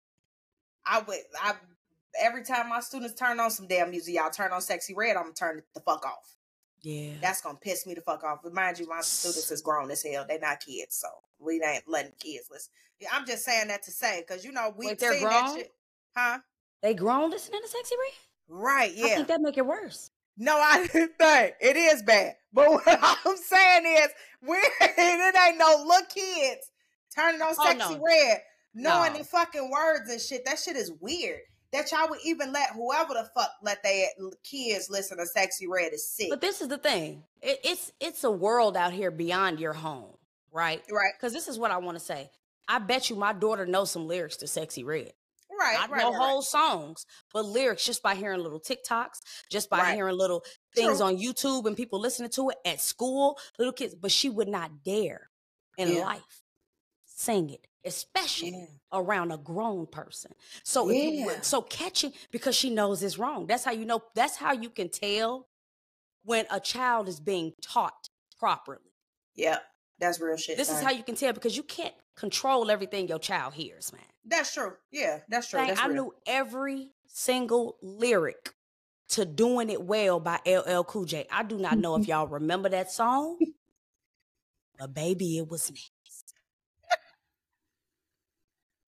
Speaker 2: Every time my students turn on some damn music, y'all turn on Sexy Red, I'm gonna turn it the fuck off.
Speaker 3: Yeah.
Speaker 2: That's gonna piss me the fuck off. But mind you, my students is grown as hell. They're not kids, so we ain't letting kids listen. I'm just saying that to say, because you know we've seen that shit. Huh?
Speaker 3: They grown listening to Sexy Red?
Speaker 2: Right, yeah.
Speaker 3: I think that make it worse.
Speaker 2: No, I didn't think. It is bad. But what I'm saying is, it ain't no little kids turning on Sexy Red, knowing the fucking words and shit. That shit is weird. That y'all would even let whoever the fuck let their kids listen to Sexy Red is sick.
Speaker 3: But this is the thing. It's a world out here beyond your home, right?
Speaker 2: Right.
Speaker 3: Because this is what I want to say. I bet you my daughter knows some lyrics to Sexy Red.
Speaker 2: Right,
Speaker 3: Not no whole songs, but lyrics just by hearing little TikToks, just by hearing little things on YouTube and people listening to it at school, little kids. But she would not dare in life sing it, especially around a grown person. So so catching, because she knows it's wrong. That's how you know. That's how you can tell when a child is being taught properly.
Speaker 2: Yeah, that's real shit.
Speaker 3: This is how you can tell, because you can't control everything your child hears, man.
Speaker 2: That's true. Yeah, that's true. That's
Speaker 3: I knew every single lyric to Doing It Well by LL Cool J. I do not know if y'all remember that song, but baby, it was nasty.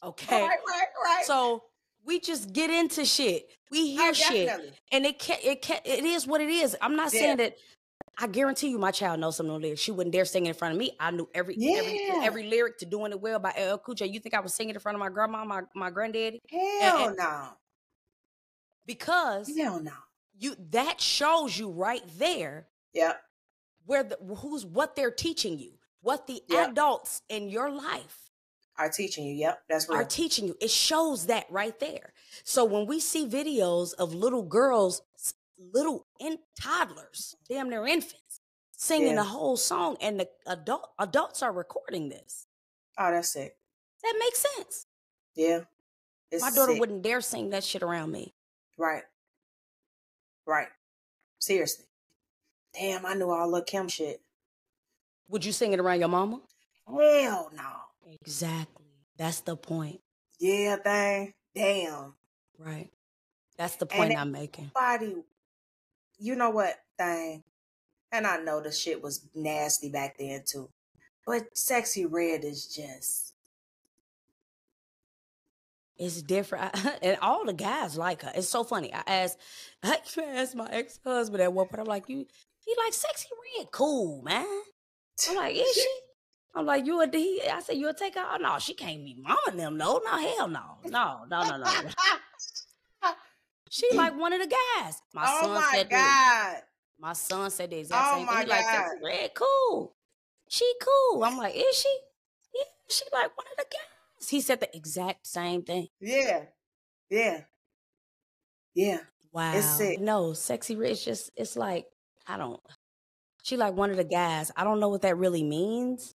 Speaker 3: Okay.
Speaker 2: Right.
Speaker 3: So we just get into shit. We hear shit.
Speaker 2: Definitely.
Speaker 3: And it is what it is. I'm not saying that. I guarantee you my child knows some of the lyrics. She wouldn't dare sing it in front of me. I knew every lyric to Doing It Well by LL Cool J. You think I was singing in front of my grandma, my granddaddy?
Speaker 2: Hell no.
Speaker 3: Because
Speaker 2: Hell no.
Speaker 3: That shows you right there.
Speaker 2: Yep.
Speaker 3: Where what they're teaching you, what the adults in your life
Speaker 2: are teaching you. Yep, that's real.
Speaker 3: Are teaching you. It shows that right there. So when we see videos of little girls, toddlers, damn near infants, singing the whole song, and the adults are recording this.
Speaker 2: Oh, that's sick.
Speaker 3: That makes sense.
Speaker 2: Yeah.
Speaker 3: My daughter wouldn't dare sing that shit around me.
Speaker 2: Right. Seriously. Damn, I knew all Lil' Kim shit.
Speaker 3: Would you sing it around your mama?
Speaker 2: Hell no.
Speaker 3: Exactly. That's the point.
Speaker 2: Yeah, thing. Damn.
Speaker 3: Right. That's the point I'm making.
Speaker 2: You know what, thing? And I know the shit was nasty back then too. But Sexy Red is just...
Speaker 3: It's different. And all the guys like her. It's so funny. I asked my ex-husband at one point, I'm like, he like Sexy Red? Cool, man. I'm like, is she? I'm like, I said, you'll take her? Oh, no, she can't be mama them. No, hell no. No. She like one of the guys. My son said the exact same thing. He like, Sexy Red, cool. She cool. I'm like, is she? Yeah, she like one of the guys. He said the exact same thing.
Speaker 2: Yeah.
Speaker 3: Wow.
Speaker 2: It's sick.
Speaker 3: No, Sexy Red, it's like, she like one of the guys. I don't know what that really means.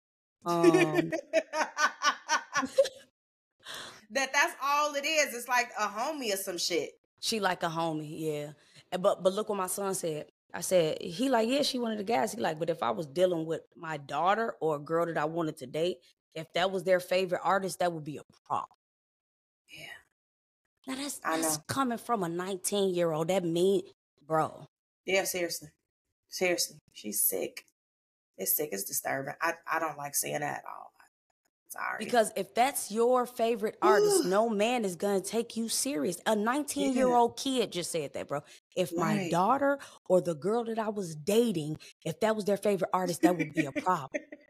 Speaker 2: That's all it is. It's like a homie or some shit.
Speaker 3: She like a homie, yeah. But look what my son said. I said, he like, yeah, she one of the guys. He like, but if I was dealing with my daughter or a girl that I wanted to date, if that was their favorite artist, that would be a problem. Yeah. Now that's coming from a 19-year-old. That mean, bro.
Speaker 2: Yeah, seriously. She's sick. It's sick. It's disturbing. I don't like seeing that at all. Sorry.
Speaker 3: Because if that's your favorite artist, no man is going to take you serious. A 19-year-old kid just said that, bro. If my daughter or the girl that I was dating, if that was their favorite artist, that would be a problem.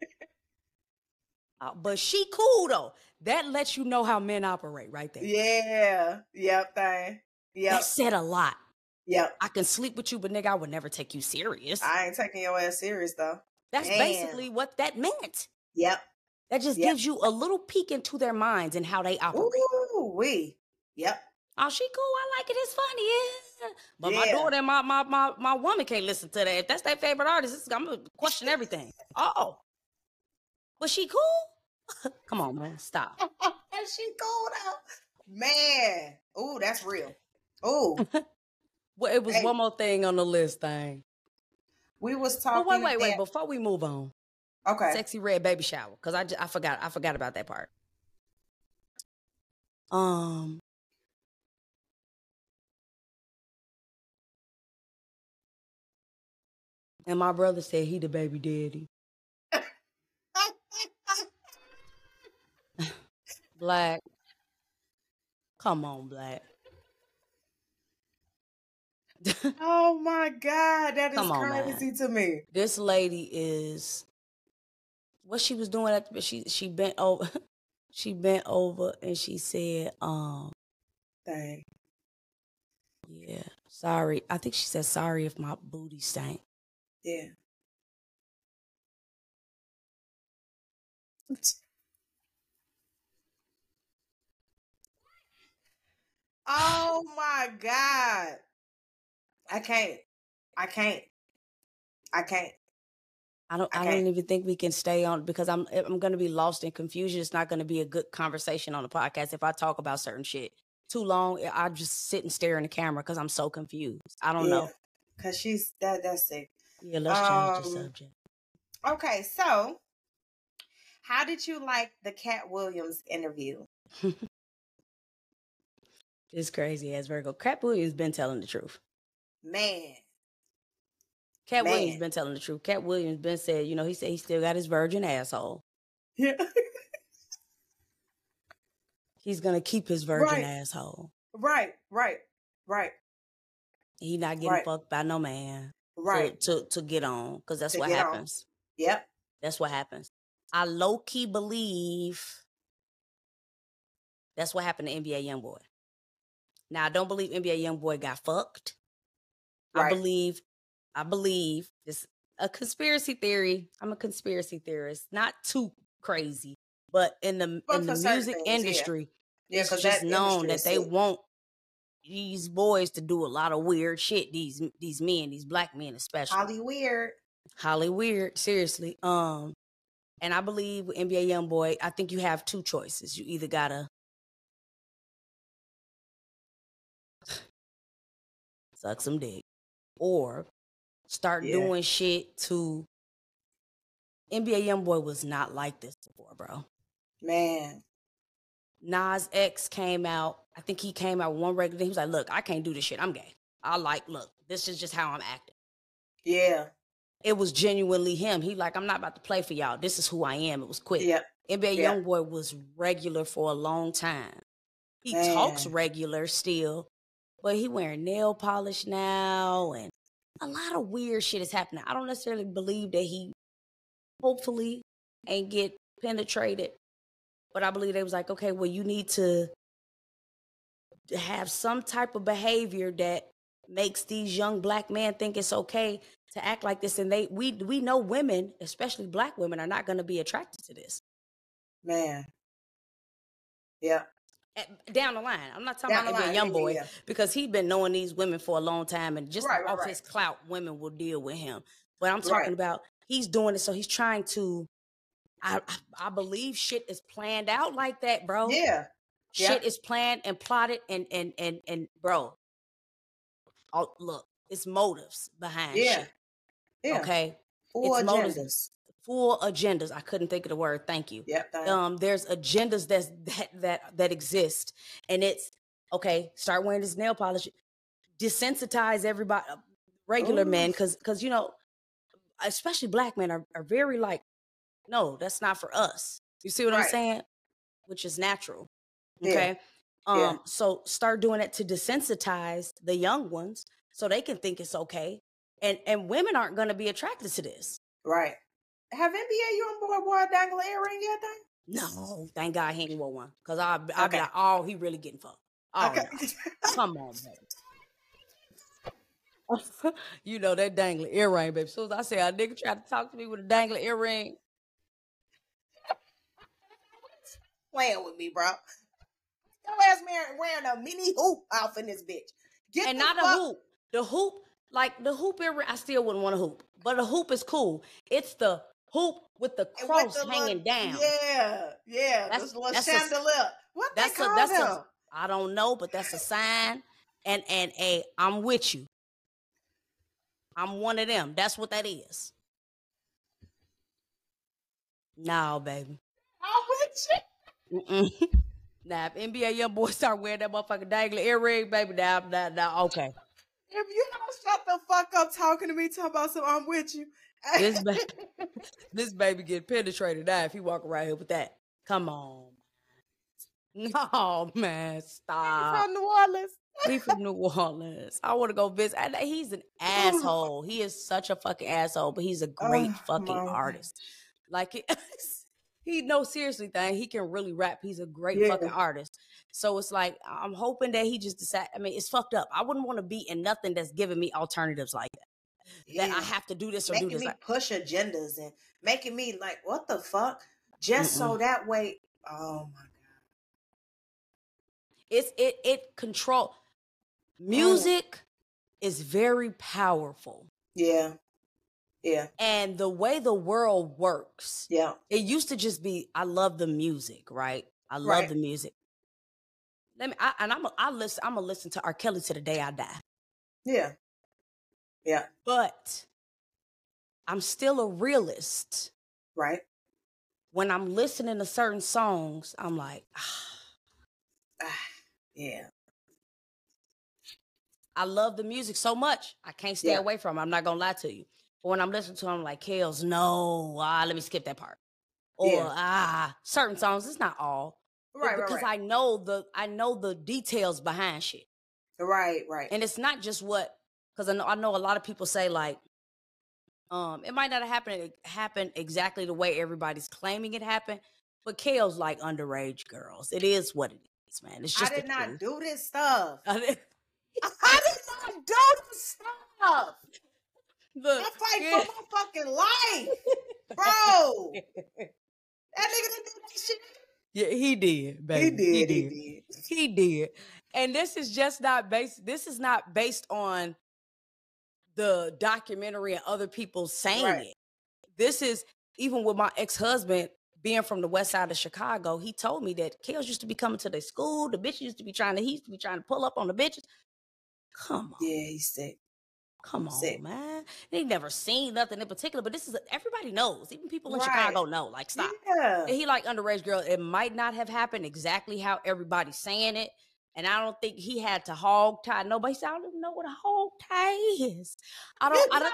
Speaker 3: But she cool, though. That lets you know how men operate right there.
Speaker 2: Yeah. Yep, thing. Yep.
Speaker 3: That said a lot.
Speaker 2: Yep.
Speaker 3: I can sleep with you, but nigga, I would never take you serious.
Speaker 2: I ain't taking your ass serious, though.
Speaker 3: That's basically what that meant.
Speaker 2: Yep.
Speaker 3: That just gives you a little peek into their minds and how they operate.
Speaker 2: Ooh-wee. Yep.
Speaker 3: Oh, she cool. I like it. It's funny. Yeah. But my daughter and my woman can't listen to that. If that's their favorite artist, I'm going to question everything. Oh. But she cool? Come on, man. Stop.
Speaker 2: She cool, though. Man. Ooh, that's real. Ooh.
Speaker 3: Well, it was one more thing on the list, thing.
Speaker 2: We was talking.
Speaker 3: Oh, wait. Before we move on.
Speaker 2: Okay.
Speaker 3: Sexy Red baby shower. Because I forgot about that part. And my brother said he the baby daddy. Black. Come on, Black.
Speaker 2: Oh my God, that is crazy to me.
Speaker 3: This lady is what she was doing she bent over she bent over and she said,
Speaker 2: Dang.
Speaker 3: Yeah, sorry. I think she said sorry if my booty stank.
Speaker 2: Yeah. Oh my God. I can't.
Speaker 3: I don't even think we can stay on because I'm going to be lost in confusion. It's not going to be a good conversation on the podcast if I talk about certain shit too long. I just sit and stare in the camera because I'm so confused. I don't know.
Speaker 2: Because she's that's sick.
Speaker 3: Yeah, let's change the subject.
Speaker 2: Okay, so how did you like the Cat Williams interview?
Speaker 3: It's crazy as Virgo. Cat Williams been telling the truth.
Speaker 2: Man.
Speaker 3: Cat Williams been telling the truth. Cat Williams been said, he said he still got his virgin asshole.
Speaker 2: Yeah.
Speaker 3: he's gonna keep his virgin
Speaker 2: Right.
Speaker 3: asshole.
Speaker 2: Right.
Speaker 3: He not getting
Speaker 2: Right.
Speaker 3: fucked by no man.
Speaker 2: Right.
Speaker 3: To get on, because that's
Speaker 2: To
Speaker 3: what
Speaker 2: get on.
Speaker 3: happens.
Speaker 2: Yep.
Speaker 3: That's what happens. I low key believe that's what happened to NBA YoungBoy. Now I don't believe NBA YoungBoy got fucked.
Speaker 2: Right.
Speaker 3: I believe this a conspiracy theory. I'm a conspiracy theorist, not too crazy, but in the music industry,
Speaker 2: Yeah,
Speaker 3: it's
Speaker 2: 'cause
Speaker 3: just
Speaker 2: that
Speaker 3: known
Speaker 2: industry
Speaker 3: that
Speaker 2: is
Speaker 3: they
Speaker 2: sick.
Speaker 3: want these boys to do a lot of weird shit. These men, these black men especially. Holly weird, seriously. And I believe with NBA YoungBoy, I think you have two choices. You either gotta suck some dick or start doing shit to. NBA YoungBoy was not like this before, bro.
Speaker 2: Man.
Speaker 3: Nas X came out. I think he came out one regular day. He was like, look, I can't do this shit. I'm gay. Look, this is just how I'm acting.
Speaker 2: Yeah.
Speaker 3: It was genuinely him. He like, I'm not about to play for y'all. This is who I am. It was quick.
Speaker 2: Yep.
Speaker 3: NBA YoungBoy was regular for a long time. He talks regular still, but he wearing nail polish now, and a lot of weird shit is happening. I don't necessarily believe that he hopefully ain't get penetrated, but I believe they was like, okay, well, you need to have some type of behavior that makes these young black men think it's okay to act like this. And we know women, especially black women, are not going to be attracted to this.
Speaker 2: Man. Yeah.
Speaker 3: Down the line. I'm not talking about NBA YoungBoy because he's been knowing these women for a long time, and just off his clout, women will deal with him. But I'm talking about he's doing it, so he's trying to. I believe shit is planned out like that, bro.
Speaker 2: Yeah.
Speaker 3: Shit is planned and plotted, and bro. Oh, look, it's motives behind shit.
Speaker 2: Yeah.
Speaker 3: Okay.
Speaker 2: Full
Speaker 3: it's
Speaker 2: agendas.
Speaker 3: Motives, full agendas. I couldn't think of the word. Thank you.
Speaker 2: Yep.
Speaker 3: There's agendas that exist, and it's okay. Start wearing this nail polish. Desensitize everybody, regular men, because you know, especially black men are very like, no, that's not for us. You see what I'm saying? Which is natural. Okay. So start doing it to desensitize the young ones so they can think it's okay. And women aren't going to be attracted to this.
Speaker 2: Right. Have NBA YoungBoy wore a dangling earring yet, then?
Speaker 3: No, thank God he ain't wore one. Because I'll be like, oh, he really getting fucked. Oh, no. Come on, baby. You know that dangling earring, baby. As soon as I say a nigga try to talk to me with a dangling earring.
Speaker 2: Playing with me, bro. Your ass wearing a mini hoop off in this bitch.
Speaker 3: And not a hoop. The hoop, like the hoop earring, I still wouldn't want a hoop. But a hoop is cool. It's the hoop with the cross hanging down.
Speaker 2: Yeah. That's little chandelier. What they call them?
Speaker 3: I don't know, but that's a sign. And a I'm with you. I'm one of them. That's what that is. No, baby.
Speaker 2: I'm with you.
Speaker 3: Now, if NBA YoungBoy start wearing that motherfucking dangling earring, baby, now, okay.
Speaker 2: If you don't shut the fuck up talking to me, talking about some I'm with you.
Speaker 3: This baby get penetrated now if he walk around here with that. Come on. No, man, stop.
Speaker 2: He's from New Orleans.
Speaker 3: He from New Orleans. I want to go visit. He's an asshole. He is such a fucking asshole, but he's a great fucking artist. Like, no, seriously, thing. He can really rap. He's a great fucking artist. So it's like, I'm hoping that he just decide. I mean, it's fucked up. I wouldn't want to be in nothing that's giving me alternatives like that. That I have to do this or do this.
Speaker 2: Making me push agendas and making me like, what the fuck? Just so that way. Oh my God.
Speaker 3: It control. Music is very powerful.
Speaker 2: Yeah.
Speaker 3: And the way the world works.
Speaker 2: Yeah.
Speaker 3: It used to just be, I love the music, right? I love the music. I'm gonna listen to R. Kelly to the day I die.
Speaker 2: Yeah. Yeah.
Speaker 3: But I'm still a realist.
Speaker 2: Right.
Speaker 3: When I'm listening to certain songs, I'm like,
Speaker 2: yeah.
Speaker 3: I love the music so much. I can't stay away from it. I'm not going to lie to you. But when I'm listening to them, I'm like, Kels, no, let me skip that part. Or, certain songs, it's not all.
Speaker 2: Right,
Speaker 3: because
Speaker 2: right.
Speaker 3: I know the details behind shit.
Speaker 2: Right, right.
Speaker 3: And it's not just what, because I know a lot of people say like, it might not have happened exactly the way everybody's claiming it happened, but Kale's like underage girls. It is what it is, man. It's just
Speaker 2: I did
Speaker 3: the
Speaker 2: not
Speaker 3: truth.
Speaker 2: do this stuff.
Speaker 3: I did
Speaker 2: I did not do this stuff.
Speaker 3: Look,
Speaker 2: I fight for my fucking life, bro. That nigga didn't do that shit.
Speaker 3: Yeah, he did, baby. He did. And this is just not based. This is not based on the documentary and other people saying it. This is, even with my ex-husband being from the west side of Chicago, he told me that Kales used to be coming to their school. The bitch used to be trying to pull up on the bitches. Come on.
Speaker 2: Yeah, he's sick.
Speaker 3: Come on, man. They never seen nothing in particular, but this is, everybody knows. Even people in Chicago know. Like, stop.
Speaker 2: Yeah.
Speaker 3: And he like underage girl. It might not have happened exactly how everybody's saying it. And I don't think he had to hog tie nobody. Said, I don't even know what a hog tie is. I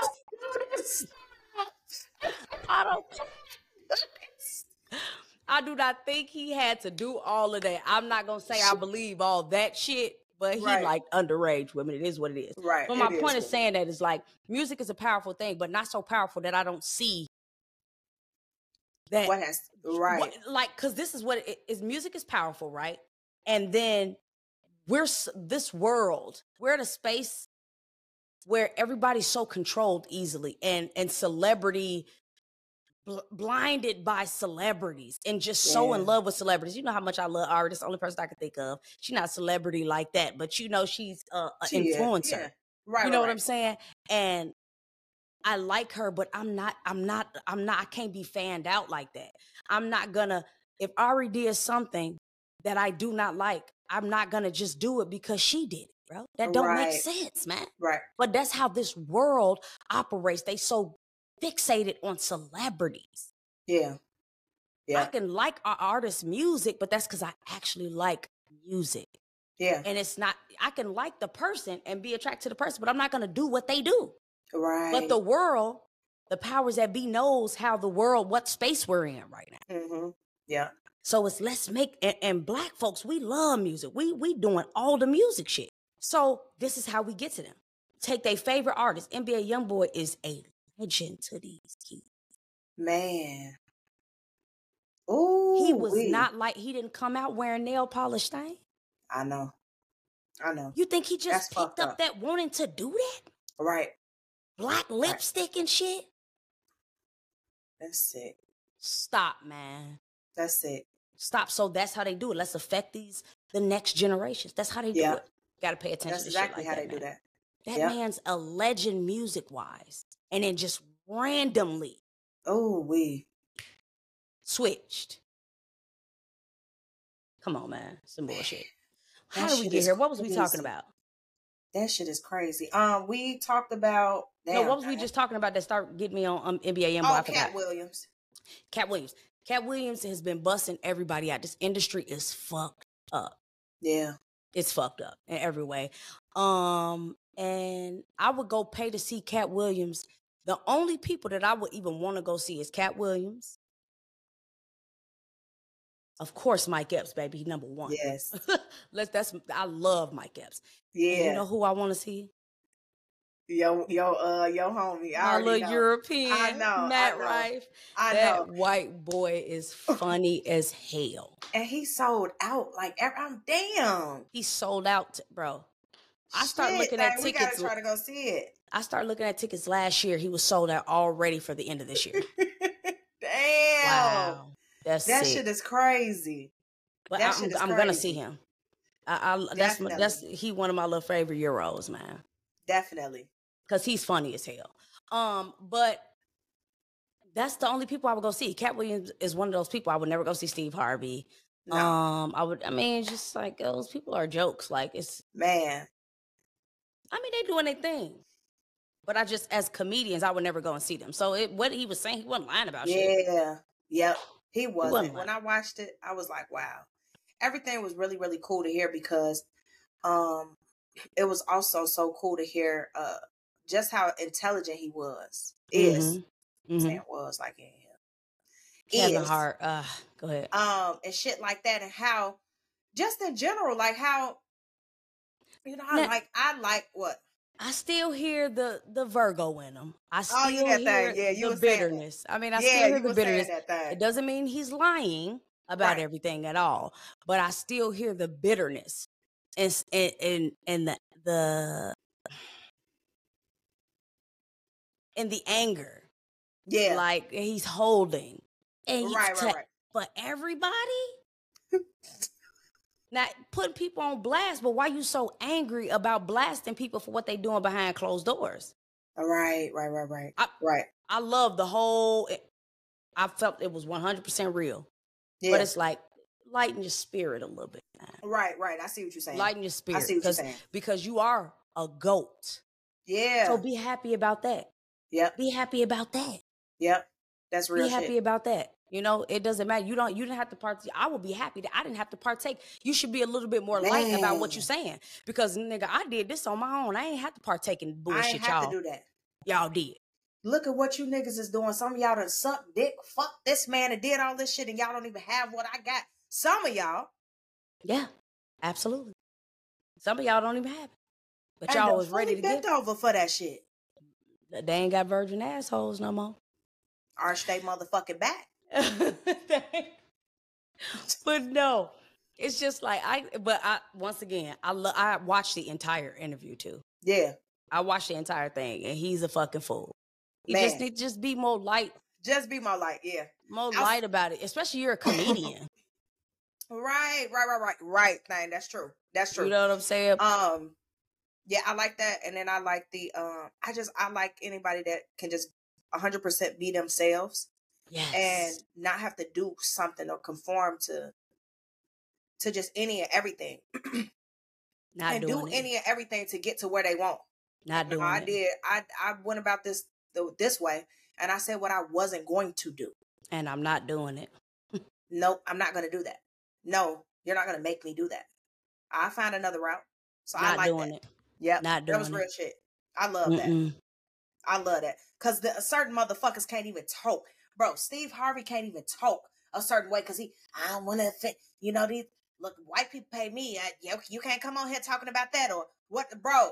Speaker 3: do not think he had to do all of that. I'm not gonna say I believe all that shit, but he like underage women. It is what it is.
Speaker 2: Right.
Speaker 3: But my point is saying that is like, music is a powerful thing, but not so powerful that I don't see that.
Speaker 2: What has
Speaker 3: like, because this is what it is. Music is powerful, right? And then we're in a space where everybody's so controlled easily, and celebrity blinded by celebrities, and just so in love with celebrities. You know how much I love Ari. That's the only person I can think of. She's not a celebrity like that, but you know she's an influencer.
Speaker 2: Yeah. Right.
Speaker 3: You know what I'm saying? And I like her, but I can't be fanned out like that. I'm not gonna, if Ari did something that I do not like, I'm not gonna just do it because she did it, bro. That don't make sense, man.
Speaker 2: Right.
Speaker 3: But that's how this world operates. They so fixated on celebrities.
Speaker 2: Yeah.
Speaker 3: I can like our artists' music, but that's because I actually like music.
Speaker 2: Yeah.
Speaker 3: And it's not, I can like the person and be attracted to the person, but I'm not gonna do what they do.
Speaker 2: Right.
Speaker 3: But the world, the powers that be knows how the world, what space we're in right now.
Speaker 2: Mm-hmm. Yeah.
Speaker 3: So it's let's make, and black folks, we love music. We doing all the music shit. So this is how we get to them. Take their favorite artist. NBA YoungBoy is a legend to these kids.
Speaker 2: Man. Ooh.
Speaker 3: He was not like, he didn't come out wearing nail polish thing.
Speaker 2: I know.
Speaker 3: You think he just picked up that wanting to do that?
Speaker 2: Right.
Speaker 3: Black lipstick and shit?
Speaker 2: That's sick.
Speaker 3: Stop, man.
Speaker 2: That's sick.
Speaker 3: Stop. So that's how they do it. Let's affect the next generations. That's how they do it. Got to pay attention
Speaker 2: That's
Speaker 3: to
Speaker 2: exactly
Speaker 3: shit like
Speaker 2: how they
Speaker 3: man.
Speaker 2: do that.
Speaker 3: That man's a legend music-wise. And then just randomly switched. Come on, man. Some bullshit. How did we get here? What was we talking about?
Speaker 2: That shit is crazy. We talked about...
Speaker 3: what was we just talking about that started getting me on NBA YoungBoy?
Speaker 2: Cat Williams.
Speaker 3: Cat Williams. Cat Williams has been busting everybody out. This industry is fucked up.
Speaker 2: Yeah.
Speaker 3: It's fucked up in every way. And I would go pay to see Cat Williams. The only people that I would even want to go see is Cat Williams. Of course, Mike Epps, baby, number one.
Speaker 2: Yes.
Speaker 3: I love Mike Epps.
Speaker 2: Yeah.
Speaker 3: And you know who I want to see?
Speaker 2: Yo, homie.
Speaker 3: My little European.
Speaker 2: I know.
Speaker 3: Matt Rife. That white boy is funny as hell.
Speaker 2: And he sold out. Like, I'm damn.
Speaker 3: He sold out, bro. I started looking at tickets.
Speaker 2: We gotta try to go see it.
Speaker 3: I started looking at tickets last year. He was sold out already for the end of this year.
Speaker 2: Damn.
Speaker 3: Wow. That
Speaker 2: shit is crazy.
Speaker 3: But I'm gonna see him. That's he one of my little favorite Euros, man.
Speaker 2: Definitely.
Speaker 3: Because he's funny as hell. But that's the only people I would go see. Cat Williams is one of those people. I would never go see Steve Harvey. No. Just like those people are jokes. Like it's
Speaker 2: man.
Speaker 3: They doing their thing. But as comedians, I would never go and see them. So what he was saying, he wasn't lying about shit.
Speaker 2: Yeah. Yep. He wasn't. When I watched it, I was like, wow. Everything was really, really cool to hear because it was also so cool to hear just how intelligent he was. Is. Mm-hmm. Saying was like in him.
Speaker 3: Kevin
Speaker 2: is.
Speaker 3: Hart. Go ahead.
Speaker 2: And shit like that, and how, just in general, like how, you know, I like what.
Speaker 3: I still hear the Virgo in him. I still
Speaker 2: that
Speaker 3: hear
Speaker 2: thing. Yeah, you
Speaker 3: the
Speaker 2: was saying that.
Speaker 3: bitterness. I mean, I still hear
Speaker 2: you
Speaker 3: the
Speaker 2: was saying
Speaker 3: bitterness.
Speaker 2: that thing.
Speaker 3: It doesn't mean he's lying about
Speaker 2: Right.
Speaker 3: everything at all, but I still hear the bitterness and the and the anger.
Speaker 2: Yeah.
Speaker 3: Like he's holding. And
Speaker 2: Right.
Speaker 3: for everybody? Not putting people on blast, but why you so angry about blasting people for what they doing behind closed doors?
Speaker 2: Right.
Speaker 3: I love the whole. I felt it was 100% real,
Speaker 2: Yeah.
Speaker 3: but it's like lighten your spirit a little bit.
Speaker 2: Right. I see what you're saying.
Speaker 3: Lighten your spirit.
Speaker 2: I see what you're saying.
Speaker 3: Because you are a goat.
Speaker 2: Yeah.
Speaker 3: So be happy about that.
Speaker 2: Yep.
Speaker 3: Be happy about that.
Speaker 2: Yep. That's real.
Speaker 3: Be happy about that. You know, it doesn't matter. You didn't have to partake. I will be happy that I didn't have to partake. You should be a little bit more light about what you're saying. Because, nigga, I did this on my own. I ain't have to partake in bullshit,
Speaker 2: I ain't have to do that.
Speaker 3: Y'all did.
Speaker 2: Look at what you niggas is doing. Some of y'all done sucked dick, fuck this man, and did all this shit, and y'all don't even have what I got. Some of y'all.
Speaker 3: Yeah, absolutely. Some of y'all don't even have it. But
Speaker 2: And
Speaker 3: y'all
Speaker 2: they're
Speaker 3: was ready to
Speaker 2: bent
Speaker 3: get
Speaker 2: over for that shit.
Speaker 3: They ain't got virgin assholes no more.
Speaker 2: Arch they motherfucking back.
Speaker 3: But no, it's just like once again, I watched the entire interview too.
Speaker 2: Yeah.
Speaker 3: I watched the entire thing, and he's a fucking fool. You
Speaker 2: Man.
Speaker 3: just need to just be more light.
Speaker 2: Just be more light, yeah.
Speaker 3: More light about it, especially you're a comedian.
Speaker 2: Right, thing. That's true.
Speaker 3: You know what I'm saying?
Speaker 2: Yeah, I like that. And then I like the I like anybody that can just 100% be themselves.
Speaker 3: Yes.
Speaker 2: And not have to do something or conform to just any and everything.
Speaker 3: Not
Speaker 2: and
Speaker 3: doing
Speaker 2: do
Speaker 3: it.
Speaker 2: any and everything to get to where they want.
Speaker 3: Not doing it.
Speaker 2: I went about this way, and I said what I wasn't going to do.
Speaker 3: And I'm not doing it.
Speaker 2: Nope, I'm not going to do that. No, you're not going to make me do that. I find another route. So
Speaker 3: not
Speaker 2: I like
Speaker 3: doing
Speaker 2: that.
Speaker 3: it.
Speaker 2: Yep.
Speaker 3: Not doing
Speaker 2: that was
Speaker 3: it.
Speaker 2: real shit. I love that. I love that. Because certain motherfuckers can't even talk. Bro, Steve Harvey can't even talk a certain way because I don't want to offend, look, white people pay me. You can't come on here talking about that or what, bro.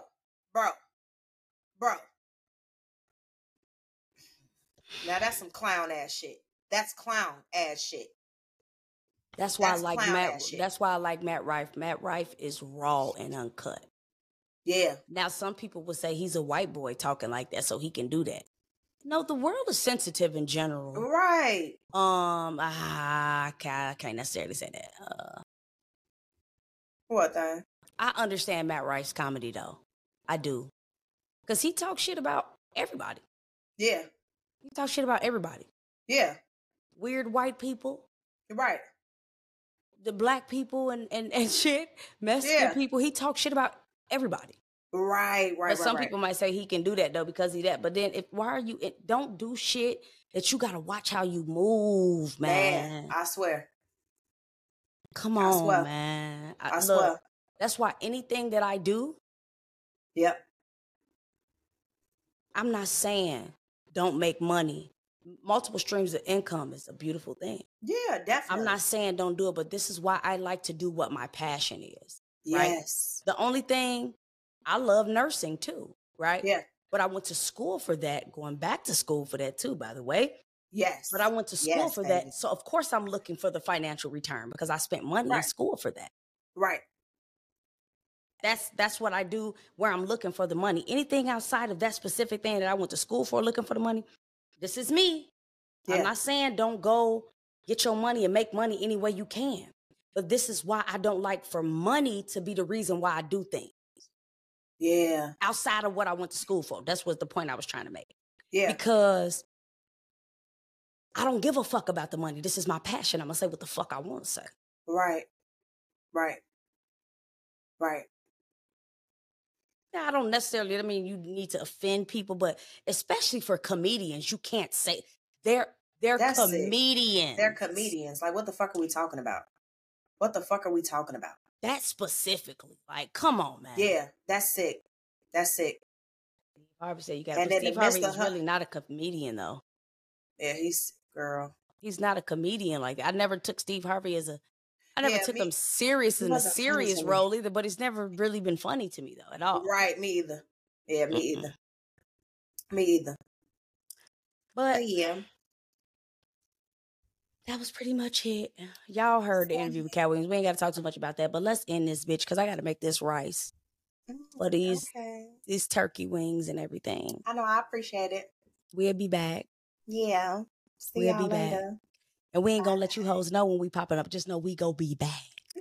Speaker 2: Now that's some clown ass shit. That's clown ass shit.
Speaker 3: That's why I like Matt. That's why I like Matt Rife. Matt Rife is raw and uncut.
Speaker 2: Yeah.
Speaker 3: Now some people would say he's a white boy talking like that, so he can do that. No, the world is sensitive in general.
Speaker 2: Right.
Speaker 3: I can't necessarily say that.
Speaker 2: What thing?
Speaker 3: I understand Matt Rife's comedy though. I do. Because he talks shit about everybody.
Speaker 2: Yeah.
Speaker 3: He talks shit about everybody.
Speaker 2: Yeah.
Speaker 3: Weird white people.
Speaker 2: Right.
Speaker 3: The black people and shit. Mexican people. He talks shit about everybody.
Speaker 2: Right.
Speaker 3: But some people might say he can do that though because he that. But then don't do shit that you gotta watch how you move, man.
Speaker 2: I swear.
Speaker 3: Come on, man.
Speaker 2: I swear.
Speaker 3: That's why anything that I do.
Speaker 2: Yep.
Speaker 3: I'm not saying don't make money. Multiple streams of income is a beautiful thing.
Speaker 2: Yeah, definitely.
Speaker 3: I'm not saying don't do it, but this is why I like to do what my passion is.
Speaker 2: Yes.
Speaker 3: Right? The only thing, I love nursing too, right?
Speaker 2: Yeah.
Speaker 3: But I went to school for that, going back to school for that too, by the way.
Speaker 2: Yes.
Speaker 3: But I went to school for that. So of course I'm looking for the financial return because I spent money in school for that.
Speaker 2: Right.
Speaker 3: That's what I do where I'm looking for the money. Anything outside of that specific thing that I went to school for looking for the money, this is me. Yeah. I'm not saying don't go get your money and make money any way you can. But this is why I don't like for money to be the reason why I do things.
Speaker 2: Yeah.
Speaker 3: Outside of what I went to school for. That's what the point I was trying to make.
Speaker 2: Yeah.
Speaker 3: Because I don't give a fuck about the money. This is my passion. I'm going to say what the fuck I want to say.
Speaker 2: Right.
Speaker 3: I don't necessarily, you need to offend people, but especially for comedians, you can't say they're comedians.
Speaker 2: They're comedians. Like, what the fuck are we talking about?
Speaker 3: That specifically. Like, come on, man.
Speaker 2: Yeah, that's sick.
Speaker 3: Steve Harvey said you got to. Steve Harvey is really not a comedian, though.
Speaker 2: Yeah, he's girl.
Speaker 3: He's not a comedian like that. I never took Steve Harvey as I never took him serious in a serious role either, but he's never really been funny to me though at all.
Speaker 2: Right, me either. Yeah, me either. Me either.
Speaker 3: But
Speaker 2: yeah.
Speaker 3: That was pretty much it. Y'all heard the interview with Katt Williams. We ain't got to talk too much about that, but let's end this bitch because I got to make this rice for these turkey wings and everything.
Speaker 2: I know. I appreciate it.
Speaker 3: We'll be back.
Speaker 2: Yeah. See y'all later. Back.
Speaker 3: And we ain't going to let you hoes know when we popping up. Just know we go be back.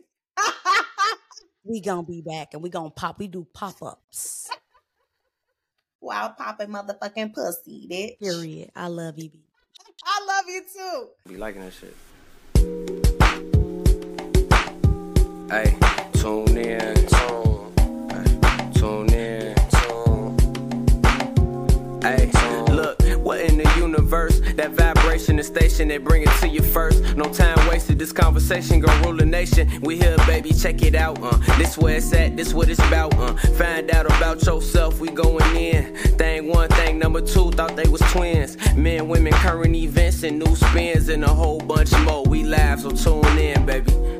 Speaker 3: We gonna be back and we gonna pop. We do pop-ups.
Speaker 2: While popping motherfucking pussy, bitch.
Speaker 3: Period. I love you, bitch.
Speaker 2: I love you too.
Speaker 1: Be liking that shit. Hey, tune in, tune in. Hey, look, what in the universe? That vibration, the station, they bring it to you first. No time wasted, this conversation gon' rule the nation. We here, baby, check it out. This where it's at, this what it's about. Find out about yourself, we going in. Thing one, thing number two, thought they was twins. Men, women, current events and new spins and a whole bunch more. We live, so tune in, baby.